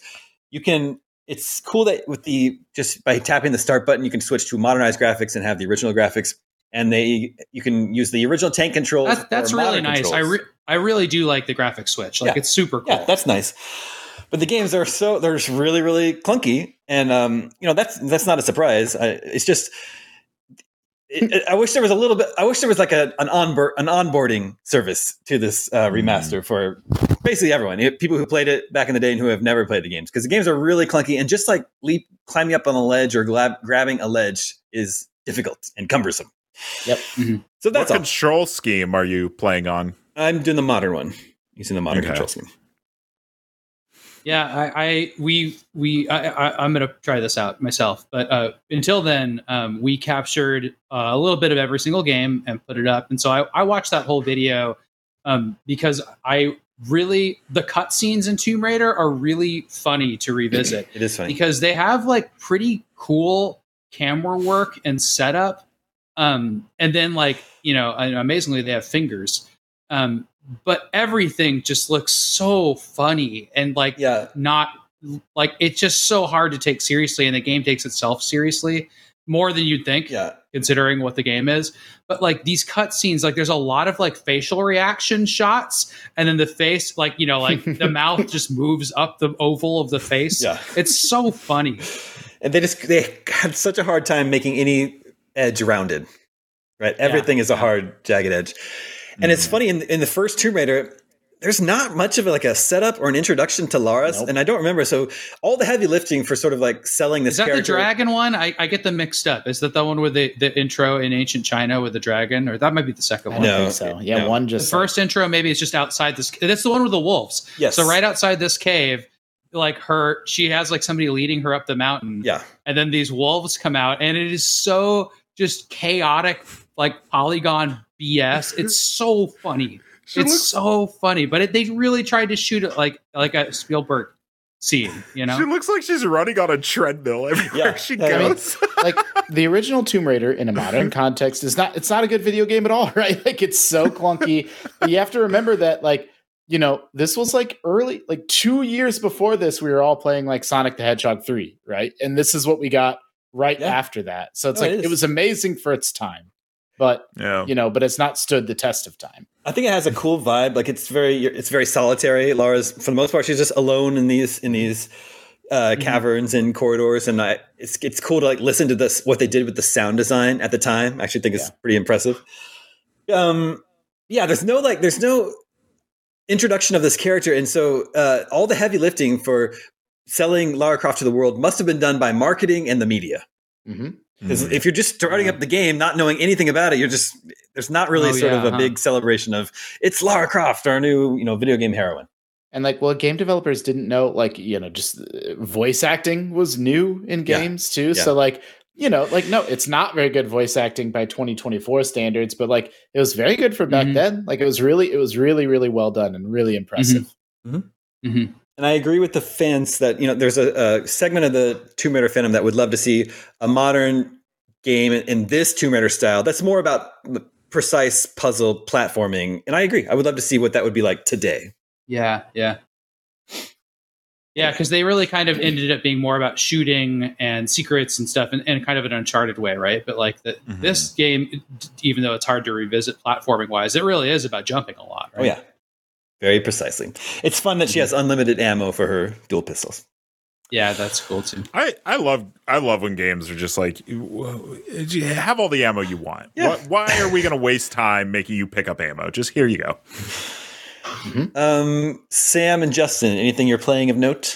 It's cool that just by tapping the start button, you can switch to modernized graphics and have the original graphics. And you can use the original tank controls. That's really nice. I really do like the graphics switch. Like it's super cool. Yeah, that's nice. But the games they're just really, really clunky. And that's not a surprise. It's just. I wish there was like an onboarding service to this remaster for basically everyone, people who played it back in the day and who have never played the games, because the games are really clunky, and just like climbing up on a ledge or grabbing a ledge is difficult and cumbersome. Yep. Mm-hmm. So that's what control scheme are you playing on? I'm doing the modern one, using the modern control scheme. Yeah, I'm gonna try this out myself. But until then, we captured a little bit of every single game and put it up. And so I watched that whole video because the cutscenes in Tomb Raider are really funny to revisit. It is funny because they have like pretty cool camera work and setup, and then and amazingly they have fingers. But everything just looks so funny and not like it's just so hard to take seriously. And the game takes itself seriously more than you'd think, considering what the game is. But like these cutscenes, like there's a lot of like facial reaction shots, and then the face, like the mouth just moves up the oval of the face. Yeah, it's so funny. And they had such a hard time making any edge rounded. Right, everything is a hard jagged edge. And it's funny, in the first Tomb Raider, there's not much of a setup or an introduction to Lara, and I don't remember. So all the heavy lifting for sort of like selling this character. Is that the dragon one? I get them mixed up. Is that the one with the intro in ancient China with the dragon? Or that might be the second one. I think so. Yeah, no. One just... The first intro, maybe it's just outside this... That's the one with the wolves. Yes. So right outside this cave, she has like somebody leading her up the mountain. Yeah. And then these wolves come out, and it is so just chaotic, like polygon BS. It's so funny. So funny. But they really tried to shoot it like a Spielberg seeing, you know? She looks like she's running on a treadmill everywhere she goes. I mean, like the original Tomb Raider in a modern context it's not a good video game at all, right? Like it's so clunky. You have to remember that, like, you know, this was like early, like 2 years before this, we were all playing like Sonic the Hedgehog 3, right? And this is what we got after that. So it's it was amazing for its time. But you know, but it's not stood the test of time. I think it has a cool vibe. Like it's very solitary. Laura's, for the most part, she's just alone in these caverns and corridors, and it's cool to like listen to this, what they did with the sound design at the time. I actually think it's pretty impressive. There's no introduction of this character, and so all the heavy lifting for selling Lara Croft to the world must have been done by marketing and the media. Because if you're just starting up the game, not knowing anything about it, there's not really of a big celebration of it's Lara Croft, our new, video game heroine. And like, well, game developers didn't know, like, just voice acting was new in games too. Yeah. So like, no, it's not very good voice acting by 2024 standards, but like it was very good for back then. Like it was really, really well done and really impressive. And I agree with the fans that, there's a segment of the Tomb Raider fandom that would love to see a modern game in this Tomb Raider style that's more about precise puzzle platforming. And I agree. I would love to see what that would be like today. Yeah, because they really kind of ended up being more about shooting and secrets and stuff in kind of an Uncharted way, right? But like this game, even though it's hard to revisit platforming-wise, it really is about jumping a lot, right? Oh, yeah. Very precisely. It's fun that she has unlimited ammo for her dual pistols. Yeah, that's cool too. I love when games are just like, have all the ammo you want. Yeah. Why are we going to waste time making you pick up ammo? Just here you go. Sam and Justin, anything you're playing of note?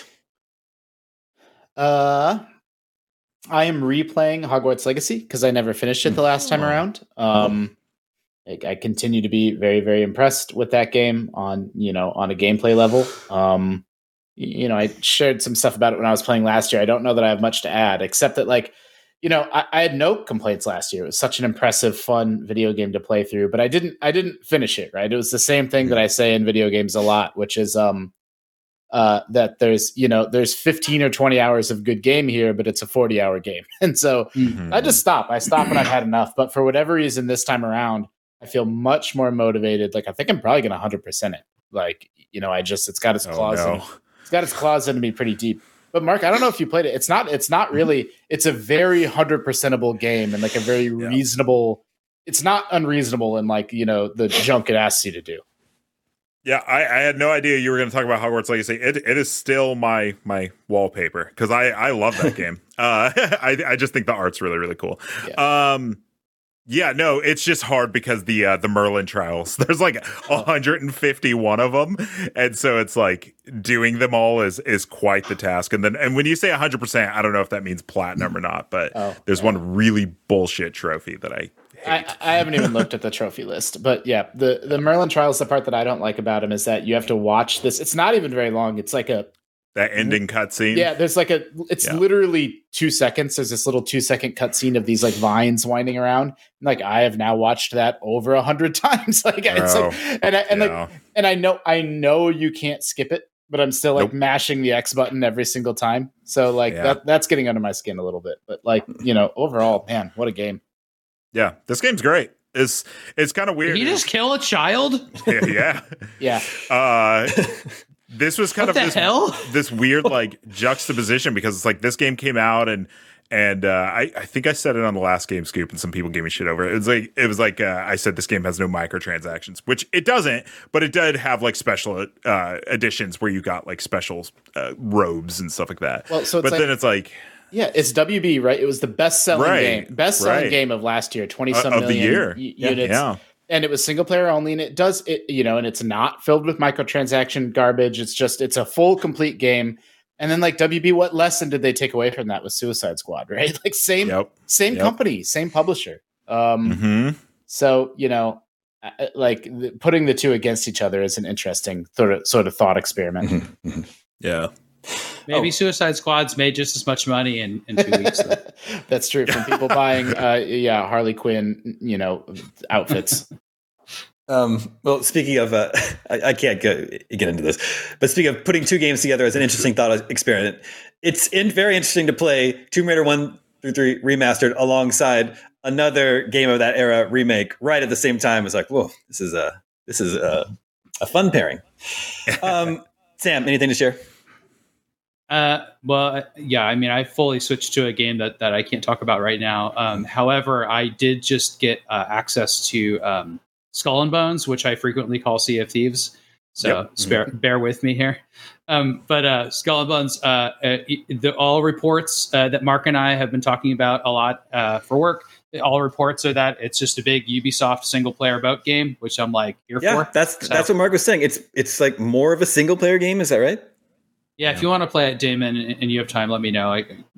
I am replaying Hogwarts Legacy because I never finished it the last time around. I continue to be very, very impressed with that game on a gameplay level. I shared some stuff about it when I was playing last year. I don't know that I have much to add, except that I had no complaints last year. It was such an impressive, fun video game to play through, but I didn't finish it, right? It was the same thing that I say in video games a lot, which is that there's 15 or 20 hours of good game here, but it's a 40-hour game. And so I just stop. I stop when I've had enough. But for whatever reason this time around, I feel much more motivated. Like I think I'm probably going to 100% it. Like, it's got its claws it's got its claws into me pretty deep. But Mark, I don't know if you played it. It's not really, it's a very 100%able game and like a very reasonable, it's not unreasonable in like, the junk it asks you to do. Yeah, I had no idea you were going to talk about Hogwarts Legacy. It is still my wallpaper because I love that game. I just think the art's really, really cool. Yeah. No, it's just hard because the Merlin trials, there's like 151 of them. And so it's like doing them all is quite the task. And when you say 100%, I don't know if that means platinum or not, but there's one really bullshit trophy that I hate. I haven't even looked at the trophy list, but yeah, the Merlin trials, the part that I don't like about him is that you have to watch this. It's not even very long. It's like that ending cutscene. Yeah, there's like literally 2 seconds. There's this little 2-second cutscene of these like vines winding around. Like I have now watched that over 100 times. Like it's like, and I know you can't skip it, but I'm still like mashing the X button every single time. So like that's getting under my skin a little bit. But like overall, man, what a game. Yeah, this game's great. It's kind of weird. Did he just kill a child? Yeah. This was kind of this weird like juxtaposition because it's like this game came out and I think I said it on the last Game Scoop and some people gave me shit over it. It was like I said this game has no microtransactions, which it doesn't, but it did have like special editions where you got like special robes and stuff like that. Well, so then it's like. Yeah, it's WB, right? It was the best-selling game of last year, 20-some million the year. Units. Yeah. And it was single-player only, and it does it, and it's not filled with microtransaction garbage. It's a full, complete game. And then, like WB, what lesson did they take away from that with Suicide Squad, right? Like same company, same publisher. So like putting the two against each other is an interesting sort of thought experiment. Yeah. Maybe Suicide Squad's made just as much money in 2 weeks. That's true. From people buying, Harley Quinn, outfits. Well, speaking of, I can't get into this, but speaking of putting two games together as an interesting thought experiment, it's very interesting to play Tomb Raider 1 through 3 remastered alongside another game of that era remake right at the same time. It's like, whoa, this is a fun pairing. Sam, anything to share? Well, yeah, I mean, I fully switched to a game that I can't talk about right now. However, I did just get access to Skull and Bones, which I frequently call Sea of Thieves. So bear with me here. But Skull and Bones, all reports that Mark and I have been talking about a lot for work, all reports are that it's just a big Ubisoft single player boat game, which I'm like here for. That's what Mark was saying. It's like more of a single player game. Is that right? Yeah, if you want to play it, Damon, and you have time, let me know.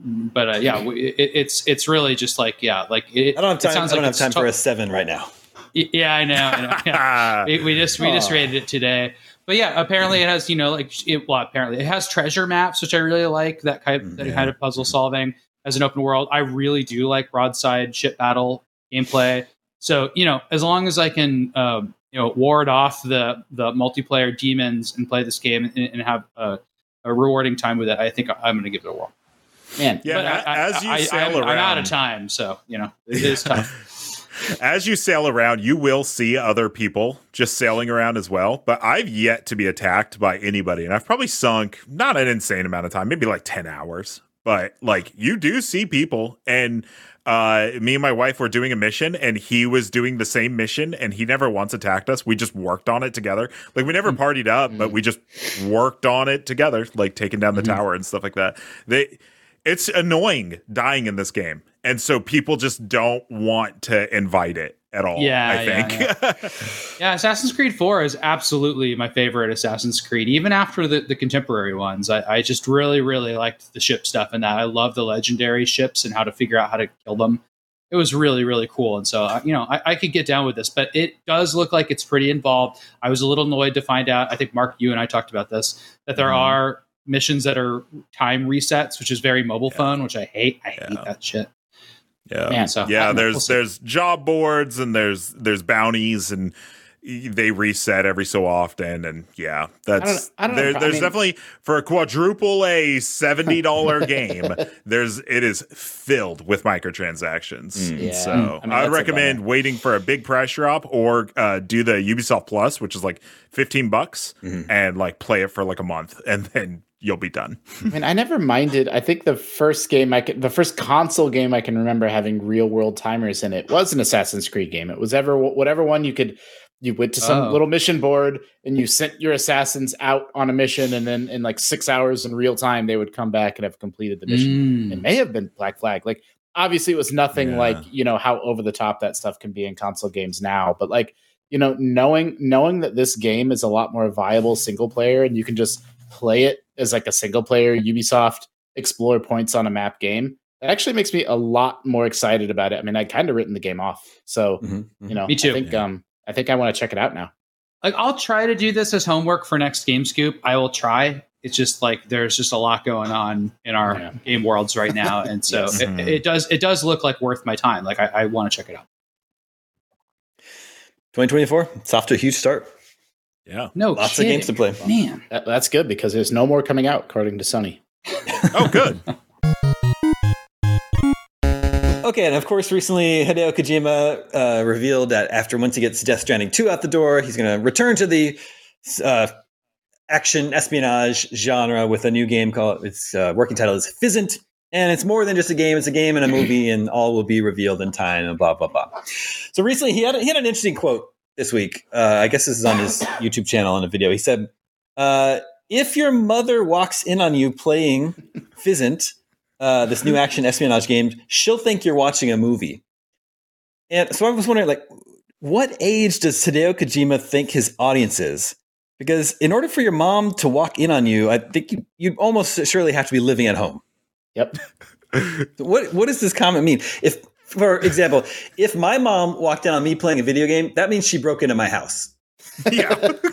It's really just like I don't have time. I don't have time for a 7 right now. Yeah, I know. Yeah. we just rated it today, but yeah, apparently it has apparently it has treasure maps, which I really like. That kind of puzzle solving as an open world. I really do like broadside ship battle gameplay. So as long as I can ward off the multiplayer demons and play this game and have a rewarding time with it, I think I'm going to give it a whirl. Man, yeah. I'm out of time, so it is tough. As you sail around, you will see other people just sailing around as well. But I've yet to be attacked by anybody, and I've probably sunk not an insane amount of time, maybe like 10 hours. But like you do see people, and me and my wife were doing a mission, and he was doing the same mission, and he never once attacked us. We just worked on it together. Like we never partied up, but we just worked on it together, like taking down the tower and stuff like that. It's annoying dying in this game. And so people just don't want to invite it at all, I think. Yeah, Assassin's Creed 4 is absolutely my favorite Assassin's Creed, even after the contemporary ones. I just really, really liked the ship stuff and that. I love the legendary ships and how to figure out how to kill them. It was really, really cool. And so, I could get down with this, but it does look like it's pretty involved. I was a little annoyed to find out, I think, Mark, you and I talked about this, that there are missions that are time resets, which is very mobile phone, which I hate. I hate that shit. Yeah, man, so there's job boards and there's bounties and they reset every so often, and that's there's definitely for a quadruple A $70 game. It is filled with microtransactions. So I would recommend waiting for a big price drop or do the Ubisoft Plus, which is like $15 and like play it for like a month and then you'll be done. I mean, I never minded. I think the first console game I can remember having real world timers in it was an Assassin's Creed game. It was whatever one you went to some little mission board and you sent your assassins out on a mission, and then in like 6 hours in real time, they would come back and have completed the mission. It may have been Black Flag. Like, obviously it was nothing like, how over the top that stuff can be in console games now, but like, knowing that this game is a lot more viable single player and you can just play it as like a single player Ubisoft explore points on a map game, that actually makes me a lot more excited about it. I mean, I'd kind of written the game off. So, me too. I think I want to check it out now. Like, I'll try to do this as homework for next Game Scoop. I will try. It's just like, there's just a lot going on in our game worlds right now. And so it does look like worth my time. Like I want to check it out. 2024, it's off to a huge start. Yeah. No, lots of games to play. Man, that's good because there's no more coming out, according to Sonny. Oh, good. Okay, and of course, recently Hideo Kojima revealed that once he gets Death Stranding 2 out the door, he's going to return to the action espionage genre with a new game called, its working title is Physint, and it's more than just a game. It's a game and a movie, and all will be revealed in time, and blah, blah, blah. So recently, he had an interesting quote this week. I guess this is on his YouTube channel in a video. He said, if your mother walks in on you playing Physint, this new action espionage game, she'll think you're watching a movie. And so I was wondering, like, what age does Hideo Kojima think his audience is? Because in order for your mom to walk in on you, I think you'd almost surely have to be living at home. Yep. What does this comment mean? If, for example, if my mom walked in on me playing a video game, that means she broke into my house. Yeah.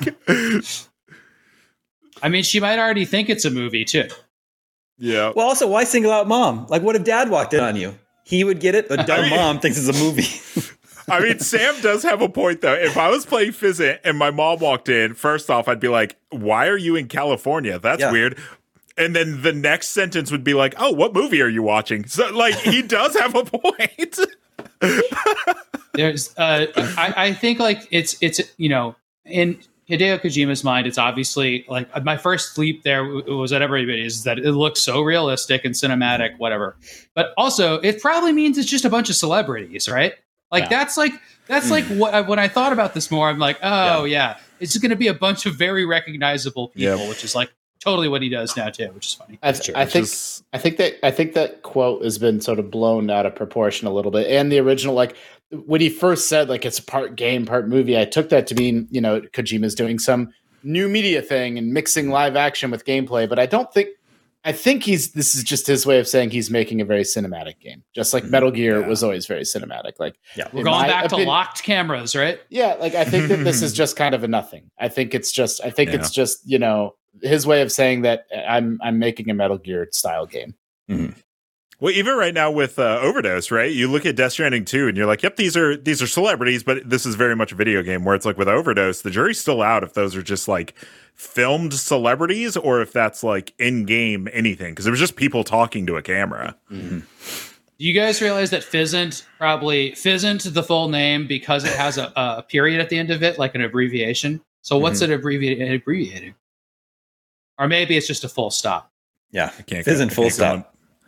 I mean, she might already think it's a movie too. Yeah. Well, also, why single out mom? Like, what if dad walked in on you? He would get it, but dumb mom thinks it's a movie. I mean, Sam does have a point, though. If I was playing Fizzit and my mom walked in, first off, I'd be like, why are you in California? That's weird. And then the next sentence would be like, oh, what movie are you watching? So, like, he does have a point. There's, I think, like, it's in Hideo Kojima's mind, it's obviously, like, my first leap there was at everybody is that it looks so realistic and cinematic, whatever. But also, it probably means it's just a bunch of celebrities, right? Like, that's like what when I thought about this more, I'm like, it's just going to be a bunch of very recognizable people, which is like totally what he does now too, which is funny. I think that quote has been sort of blown out of proportion a little bit. And the original, like when he first said like it's part game, part movie, I took that to mean, Kojima's doing some new media thing and mixing live action with gameplay. But I think this is just his way of saying he's making a very cinematic game, just like Metal Gear was always very cinematic. Like, we're going back to locked cameras, right? Yeah, like I think that this is just kind of a nothing. I think it's just his way of saying that I'm making a Metal Gear style game. Mm-hmm. Well, even right now with Overdose, right? You look at Death Stranding 2 and you're like, yep, these are celebrities, but this is very much a video game. Where it's like with Overdose, the jury's still out if those are just like filmed celebrities or if that's like in-game anything, because it was just people talking to a camera. Mm-hmm. Do you guys realize that Fizzant the full name because it has a period at the end of it, like an abbreviation? So what's it abbreviating? Or maybe it's just a full stop. Yeah, Fizzant full stop.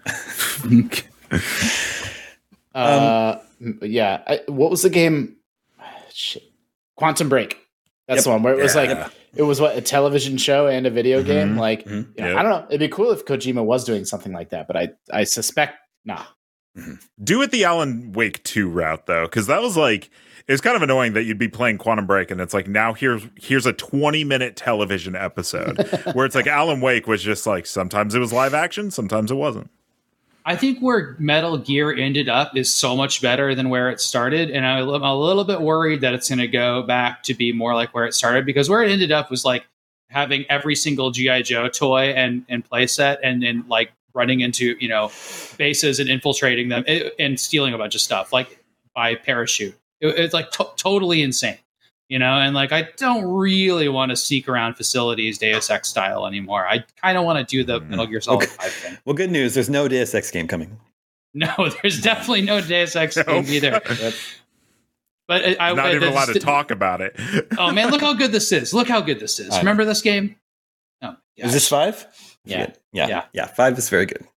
What was the game? Shit. Quantum Break. That's the one where it was it was a television show and a video game. Like, I don't know. It'd be cool if Kojima was doing something like that, but I suspect nah. Mm-hmm. Do it the Alan Wake 2 route though, because that was like it's kind of annoying that you'd be playing Quantum Break and it's like now here's a 20-minute television episode where it's like Alan Wake was just like sometimes it was live action, sometimes it wasn't. I think where Metal Gear ended up is so much better than where it started. And I'm a little bit worried that it's going to go back to be more like where it started, because where it ended up was like having every single G.I. Joe toy and play set and then like running into, bases and infiltrating them and stealing a bunch of stuff like by parachute. It's like totally insane, and like I don't really want to sneak around facilities Deus Ex style anymore. I kind of want to do the Metal Gear Solid 5 thing. Well, good news. There's no Deus Ex game coming. No, there's definitely no Deus Ex game either. But I'm not even allowed to talk about it. Oh, man, look how good this is. Remember this game? Oh, is this 5? Yeah. 5 is very good.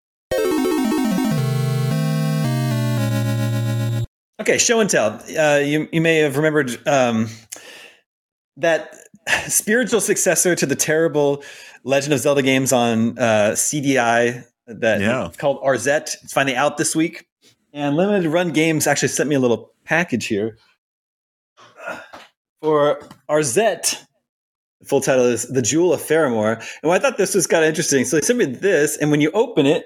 Okay, show and tell. You may have remembered that spiritual successor to the terrible Legend of Zelda games on CDI it's called RZ. It's finally out this week. And Limited Run Games actually sent me a little package here for RZ. The full title is The Jewel of Faramore. And I thought this was kind of interesting. So they sent me this, and when you open it,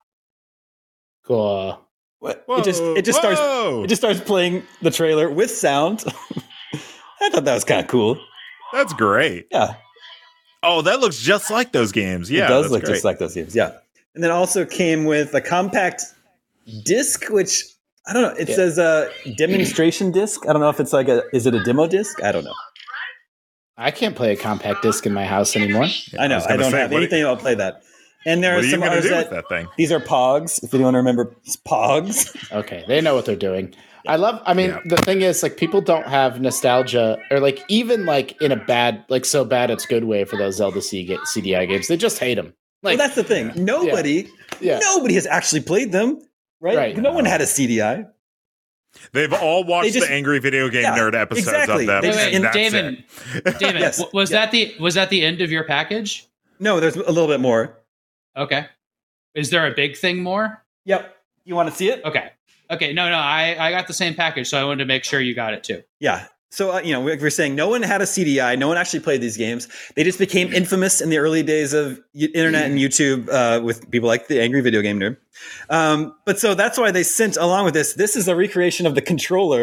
cool. It just starts playing the trailer with sound. I thought that was kind of cool. That's great. Yeah. Oh, that looks just like those games. Yeah, it does look just like those games. Yeah. And then also came with a compact disc, which I don't know. It says a demonstration disc. I don't know if it's like is it a demo disc? I don't know. I can't play a compact disc in my house anymore. I know. I don't have anything that'll play that. And there are some others that thing. These are Pogs. If anyone remember Pogs. Okay, they know what they're doing. The thing is, like, people don't have nostalgia, or like even like in a bad, like so bad it's good way for those Zelda CDI games. They just hate them. Like, well, that's the thing. Nobody has actually played them, right? No one had a CDI. They've all watched the Angry Video Game Nerd episodes of them. Wait, David, yes. was that the end of your package? No, there's a little bit more. Okay. Is there a big thing more? Yep. You want to see it? Okay. No. I got the same package, so I wanted to make sure you got it too. Yeah. So, we're saying no one had a CDI. No one actually played these games. They just became infamous in the early days of internet and YouTube with people like the Angry Video Game Nerd. But so that's why they sent along with this. This is a recreation of the controller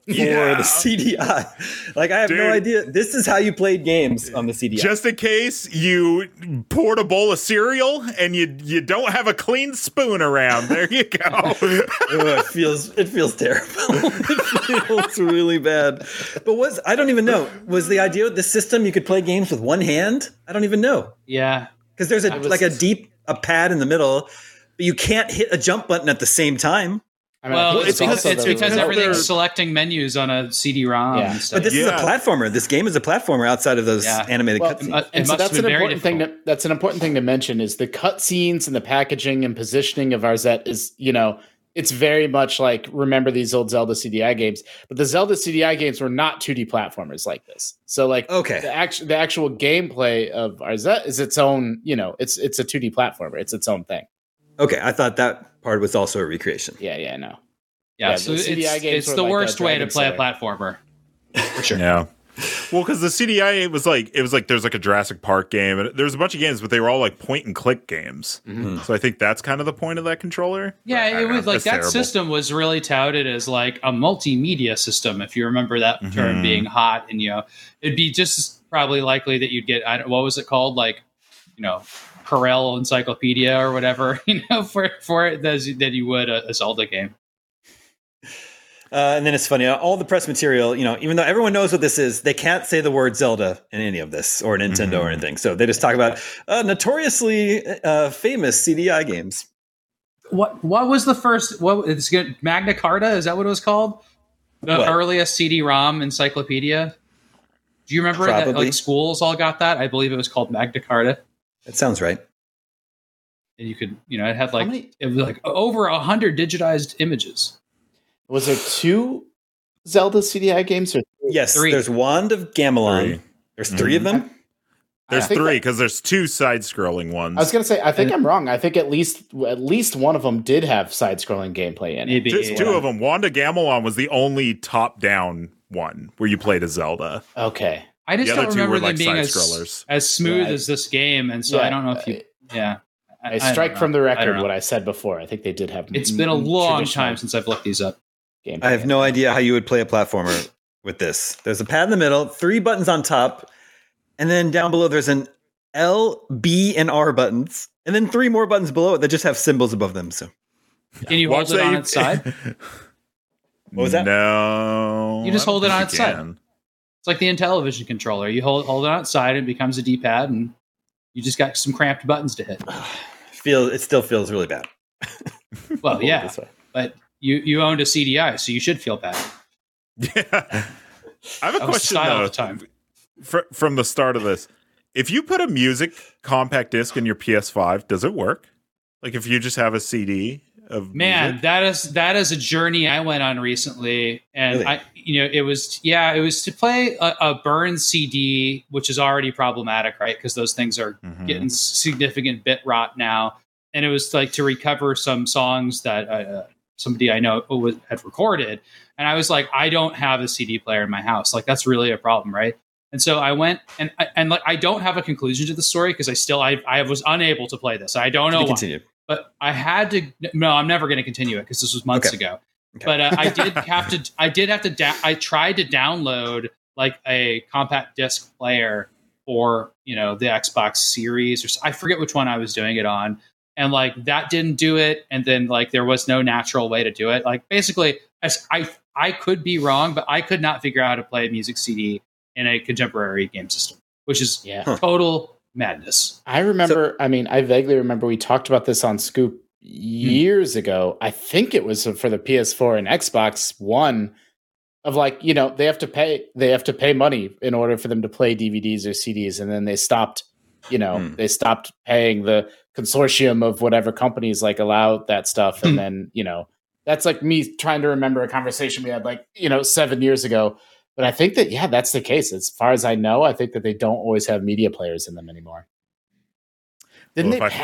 for the CDI. Like, I have no idea. This is how you played games on the CDI. Just in case you poured a bowl of cereal and you don't have a clean spoon around. There you go. It feels terrible. It feels really bad. But I don't even know. Was the idea of the system you could play games with one hand? I don't even know. Yeah. Because there's a pad in the middle, but you can't hit a jump button at the same time. I mean, it's because everything's selecting menus on a CD-ROM. Yeah. But this is a platformer. This game is a platformer outside of those animated cutscenes. And so that's an important thing. That's an important thing to mention is the cutscenes and the packaging and positioning of Arzette is, it's very much like remember these old Zelda CDI games. But the Zelda CDI games were not 2D platformers like this. So the actual gameplay of Arzette is its own. It's a 2D platformer. It's its own thing. Okay, I thought that part was also a recreation. Yeah, no. Yeah, so it's the worst way to play a platformer. For sure. Yeah. Well, because the CDI, it was like there's like a Jurassic Park game, and there's a bunch of games, but they were all like point and click games. Mm-hmm. So I think that's kind of the point of that controller. Yeah, it was like that terrible. System was really touted as like a multimedia system. If you remember that term being hot, and it'd be just probably likely that you'd get what was it called, like Corel Encyclopedia or whatever, for it that you would a Zelda game. And then it's funny, all the press material, even though everyone knows what this is, they can't say the word Zelda in any of this or Nintendo or anything. So they just talk about notoriously famous CDI games. What was the first? It's Magna Carta? Is that what it was called? The earliest CD-ROM encyclopedia. Do you remember that? Like schools all got that? I believe it was called Magna Carta. That sounds right. And you could, it had it was like over 100 digitized images. Was there 2 Zelda CDI games or 3? Yes, 3. There's Wand of Gamelon. 3. There's 3 of them. There's 3 because there's 2 side-scrolling ones. I was going to say, I think I'm wrong. I think at least one of them did have side-scrolling gameplay in it. Just 2 of them. Wand of Gamelon was the only top-down one where you played a Zelda. Okay. I just don't remember them being as smooth as this game, and so I don't know if you. I strike from the record what I said before. I think they did have. It's been a long time since I've looked these up. I have no idea how you would play a platformer with this. There's a pad in the middle, 3 buttons on top, and then down below there's an L, B, and R buttons, and then 3 more buttons below it that just have symbols above them. So, can you hold it on its side? What was that? No, you just hold it on its side. It's like the Intellivision controller. You hold it outside, and it becomes a D-pad, and you just got some cramped buttons to hit. It still feels really bad. Well, yeah, but you owned a CDI, so you should feel bad. Yeah. I have a question though. From the start of this, if you put a music compact disc in your PS5, does it work? Like if you just have a CD of music? that is a journey I went on recently, and really? It was to play a burn CD, which is already problematic, right? Because those things are getting significant bit rot now, and it was like to recover some songs that somebody I know had recorded, and I was like, I don't have a CD player in my house, like that's really a problem, right? And so I went and like I don't have a conclusion to the story because I was unable to play this. I don't know why. Continue. But I had to. No, I'm never going to continue it because this was months ago. Okay. But I did have to. I tried to download like a compact disc player for the Xbox Series, or I forget which one I was doing it on, and like that didn't do it. And then like there was no natural way to do it. Like basically, I could be wrong, but I could not figure out how to play a music CD in a contemporary game system, which is total madness. I remember, I vaguely remember we talked about this on Scoop years ago. I think it was for the PS4 and Xbox One of like, they have to pay money in order for them to play DVDs or CDs. And then they stopped, they stopped paying the consortium of whatever companies like allow that stuff. And then, that's like me trying to remember a conversation we had like, 7 years ago. But I think that, that's the case. As far as I know, I think that they don't always have media players in them anymore. If I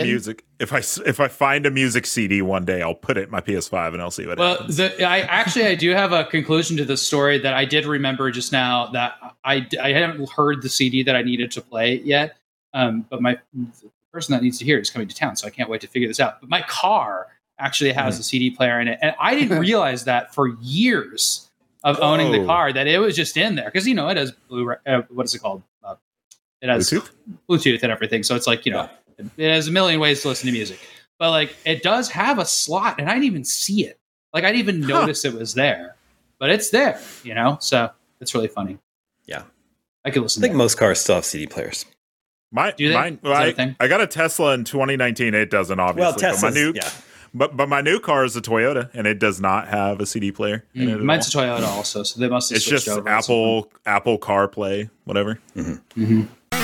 find a music CD one day, I'll put it in my PS5 and I'll see what happens. I do have a conclusion to the story that I did remember just now that I haven't heard the CD that I needed to play yet. But the person that needs to hear it is coming to town, so I can't wait to figure this out. But my car actually has a CD player in it, and I didn't realize that for years of owning the car that it was just in there because it has Blu-ray. What is it called? It has Bluetooth and everything. So it's like it has a million ways to listen to music. But like it does have a slot, and I didn't even see it. Like I didn't even notice it was there, but it's there. So it's really funny. Yeah, I could listen. I think most cars still have CD players. I got a Tesla in 2019. It doesn't, obviously. Well, Tesla's, but my new car is a Toyota, and it does not have a CD player. Mine's a Toyota also, so they must have switched over. It's just Apple CarPlay, whatever. Mm-hmm. Mm-hmm.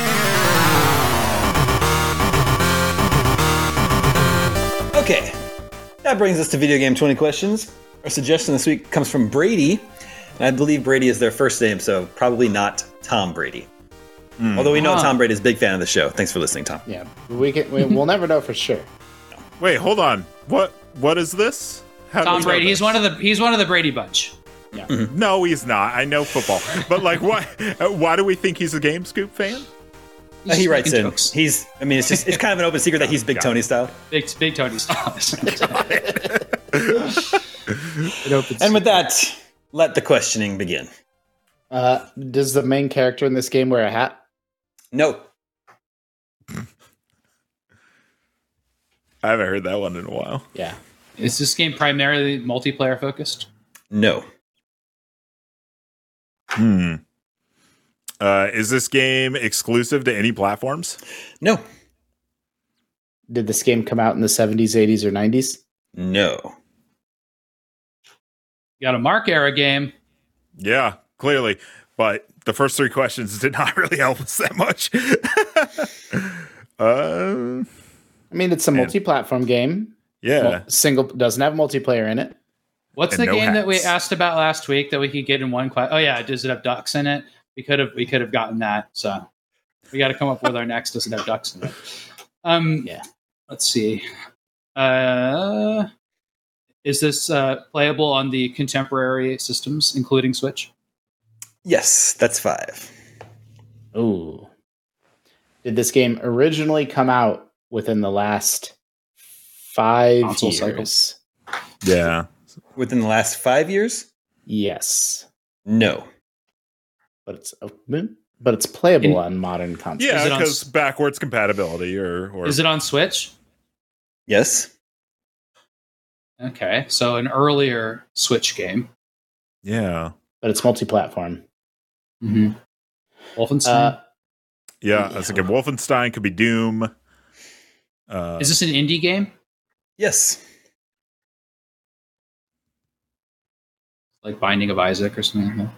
Okay, that brings us to Video Game 20 questions. Our suggestion this week comes from Brady. And I believe Brady is their first name, so probably not Tom Brady. Although we know Tom Brady is a big fan of the show. Thanks for listening, Tom. Yeah, we'll never know for sure. Wait, hold on. What is this? Tom Brady. He's one of the Brady bunch. Yeah. Mm-hmm. No, he's not. I know football, but like, why do we think he's a Game Scoop fan? He writes in. Jokes. It's kind of an open secret that he's Big Tony style. Big Tony style. And with that, let the questioning begin. Does the main character in this game wear a hat? No. I haven't heard that one in a while. Yeah. Is this game primarily multiplayer focused? No. Is this game exclusive to any platforms? No. Did this game come out in the 70s, 80s, or 90s? No. You got a Mark era game. Yeah, clearly. But the first three questions did not really help us that much. It's a multi-platform game. Yeah. Single doesn't have multiplayer in it. What's the game that we asked about last week that we could get in one question? Oh yeah, does it have ducks in it? We could have gotten that. So we got to come up with our next. Does it have ducks in it? Yeah. Let's see. Is this playable on the contemporary systems, including Switch? Yes, that's 5. Ooh. Did this game originally come out within the last 5 Console years? Yeah. Within the last 5 years? Yes. No. But it's playable on modern consoles. Yeah, because backwards compatibility or is it on Switch? Yes. Okay, so an earlier Switch game. Yeah. But it's multi-platform. Mm-hmm. Wolfenstein? Yeah, I was thinking Wolfenstein, could be Doom. Is this an indie game? Yes. Like Binding of Isaac or something like that?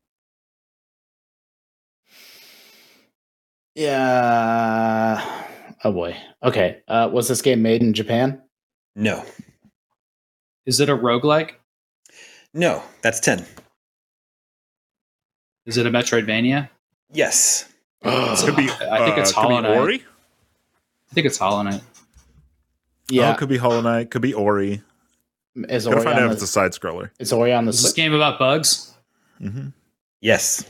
Yeah. Oh boy. Okay. Was this game made in Japan? No. Is it a roguelike? No, that's 10. Is it a Metroidvania? Yes. Could be. I think it's Hollow Knight. Ori? I think it's Hollow Knight. Yeah. Oh, could be Hollow Knight. Could be Ori. Is Gotta find out if it's a side scroller. Is Ori on the Is Switch? this game about bugs? Mm-hmm. Yes.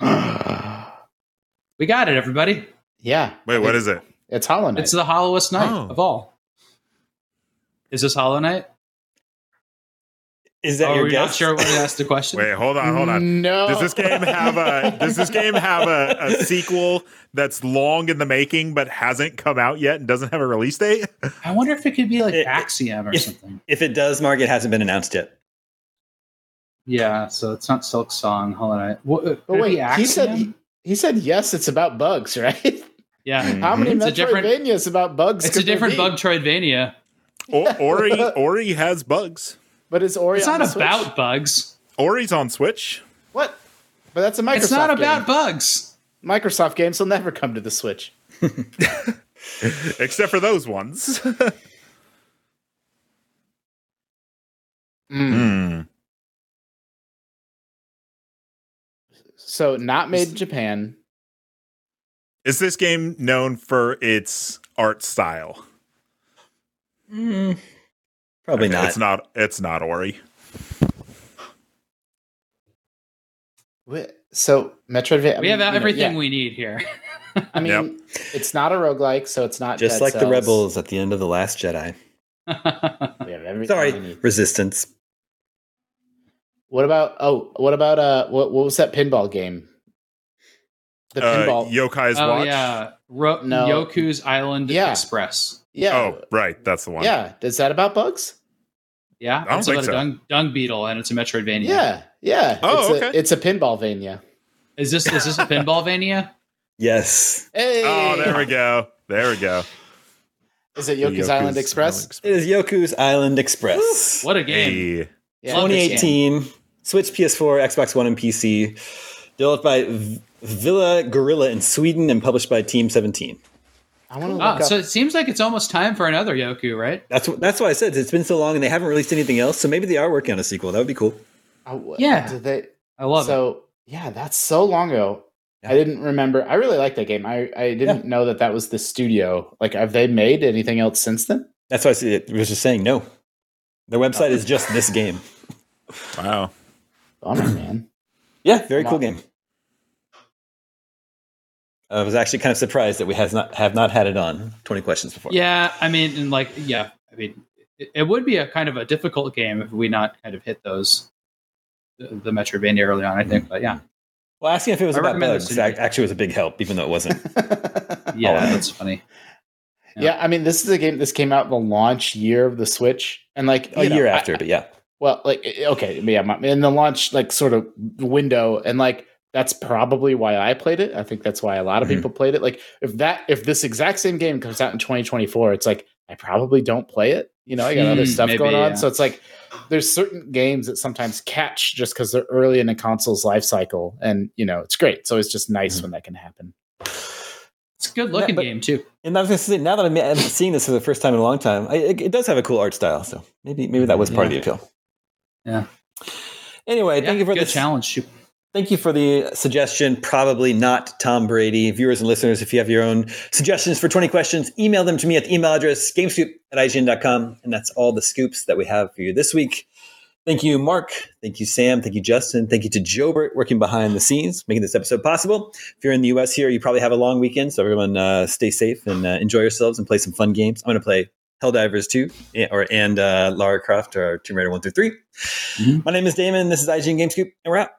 We got it, everybody. Yeah. Wait, what is it? It's Hollow Knight. It's the hollowest knight of all. Is this Hollow Knight? Is that your guess? Not sure when to ask the question. Wait, hold on. No. Does this game have a sequel that's long in the making but hasn't come out yet and doesn't have a release date? I wonder if it could be like Axiom or something. If it does, Mark, it hasn't been announced yet. Yeah, so it's not Silk Song, Hollow Knight. But wait, he said yes, it's about bugs, right? Yeah. How many Metroidvanias about bugs? It's a different Bugtroidvania. Ori has bugs. But is Ori It's on not the Switch? about bugs. Ori's on Switch. What? But that's a Microsoft game. It's not about bugs. Microsoft games will never come to the Switch. Except for those ones. So not made in Japan. Is this game known for its art style? Probably not. It's not Ori. So Metroidvania. We have everything we need here. I mean, it's not a roguelike, so it's not just Dead like Cells. the rebels at the end of The Last Jedi. We have everything we Sorry, need. Resistance. What about what was that pinball game? The pinball Yokai's Watch. Yeah, Yoku's Island Express. Yeah. Oh, right, that's the one. Yeah, is that about bugs? Yeah, I don't think about a dung beetle, and it's a Metroidvania. Yeah. Oh, okay. It's a pinball-vania. Is this a pinball-vania? Yes. Hey. Oh, there we go. Is it Yoku's Island Express? It is Yoku's Island Express. What a game. Hey. Yeah, 2018, Switch, PS4, Xbox One, and PC. Developed by Villa Gorilla in Sweden and published by Team 17. I want to look up. So it seems like it's almost time for another Yoku, right? That's why I said it's been so long and they haven't released anything else. So maybe they are working on a sequel. That would be cool. Yeah. I love it. So, yeah, that's so long ago. I didn't remember. I really like that game. I didn't know that was the studio. Like, have they made anything else since then? That's why I was just saying no. Their website is just this game. Wow. Bummer, man. Yeah, very cool game. I was actually kind of surprised that we have not had it on 20 questions before. Yeah, I mean, it would be a kind of a difficult game if we not kind of hit the Metroidvania early on, I think. But yeah. Well, asking if it was about bugs actually was a big help, even though it wasn't. Yeah, that's funny. Yeah, I mean, this is a game. This came out the launch year of the Switch, and like a year after, but yeah. Well, like okay, yeah, in the launch like sort of window, and like that's probably why I played it. I think that's why a lot of people played it. Like if this exact same game comes out in 2024, it's like I probably don't play it. You know, I got other stuff going on, so it's like there's certain games that sometimes catch just because they're early in a console's life cycle, and you know it's great. So it's just nice when that can happen. It's a good looking game too. And I was going to say, now that I'm seeing this for the first time in a long time, it does have a cool art style. So maybe that was part of the appeal. Yeah. Anyway, thank you for the challenge. Thank you for the suggestion. Probably not Tom Brady. Viewers and listeners, if you have your own suggestions for 20 questions, email them to me at the email address gamescoop@ign.com. And that's all the scoops that we have for you this week. Thank you, Mark. Thank you, Sam. Thank you, Justin. Thank you to Jobert working behind the scenes, making this episode possible. If you're in the U.S. here, you probably have a long weekend. So everyone stay safe and enjoy yourselves and play some fun games. I'm going to play Helldivers 2 and Lara Croft or Tomb Raider 1 through 3. My name is Damon. This is IGN Game Scoop, and we're out.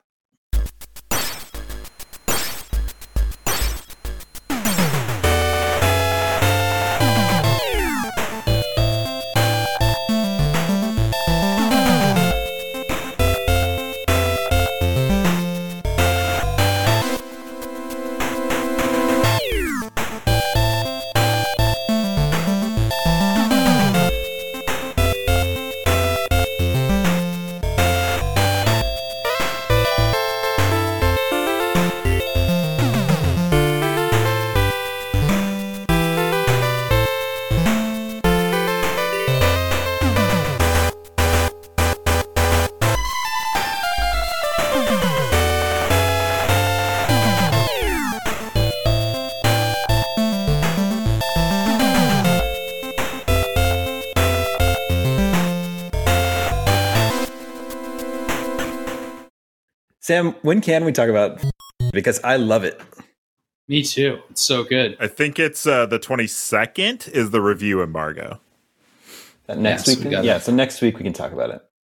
Sam, when can we talk about? Because I love it. Me too. It's so good. I think it's the 22nd is the review embargo. Next week? Yeah, so next week we can talk about it.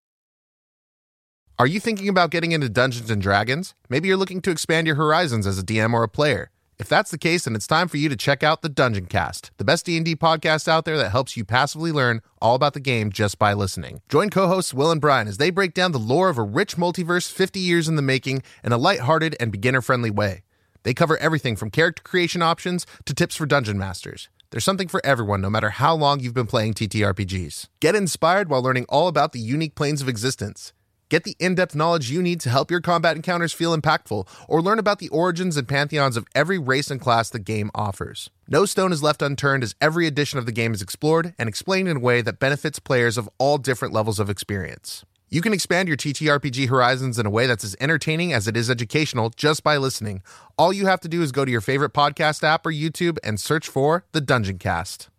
Are you thinking about getting into Dungeons & Dragons? Maybe you're looking to expand your horizons as a DM or a player. If that's the case, then it's time for you to check out the Dungeon Cast, the best D&D podcast out there that helps you passively learn all about the game just by listening. Join co-hosts Will and Brian as they break down the lore of a rich multiverse 50 years in the making in a lighthearted and beginner-friendly way. They cover everything from character creation options to tips for dungeon masters. There's something for everyone, no matter how long you've been playing TTRPGs. Get inspired while learning all about the unique planes of existence. Get the in-depth knowledge you need to help your combat encounters feel impactful, or learn about the origins and pantheons of every race and class the game offers. No stone is left unturned as every edition of the game is explored and explained in a way that benefits players of all different levels of experience. You can expand your TTRPG horizons in a way that's as entertaining as it is educational just by listening. All you have to do is go to your favorite podcast app or YouTube and search for The Dungeon Cast.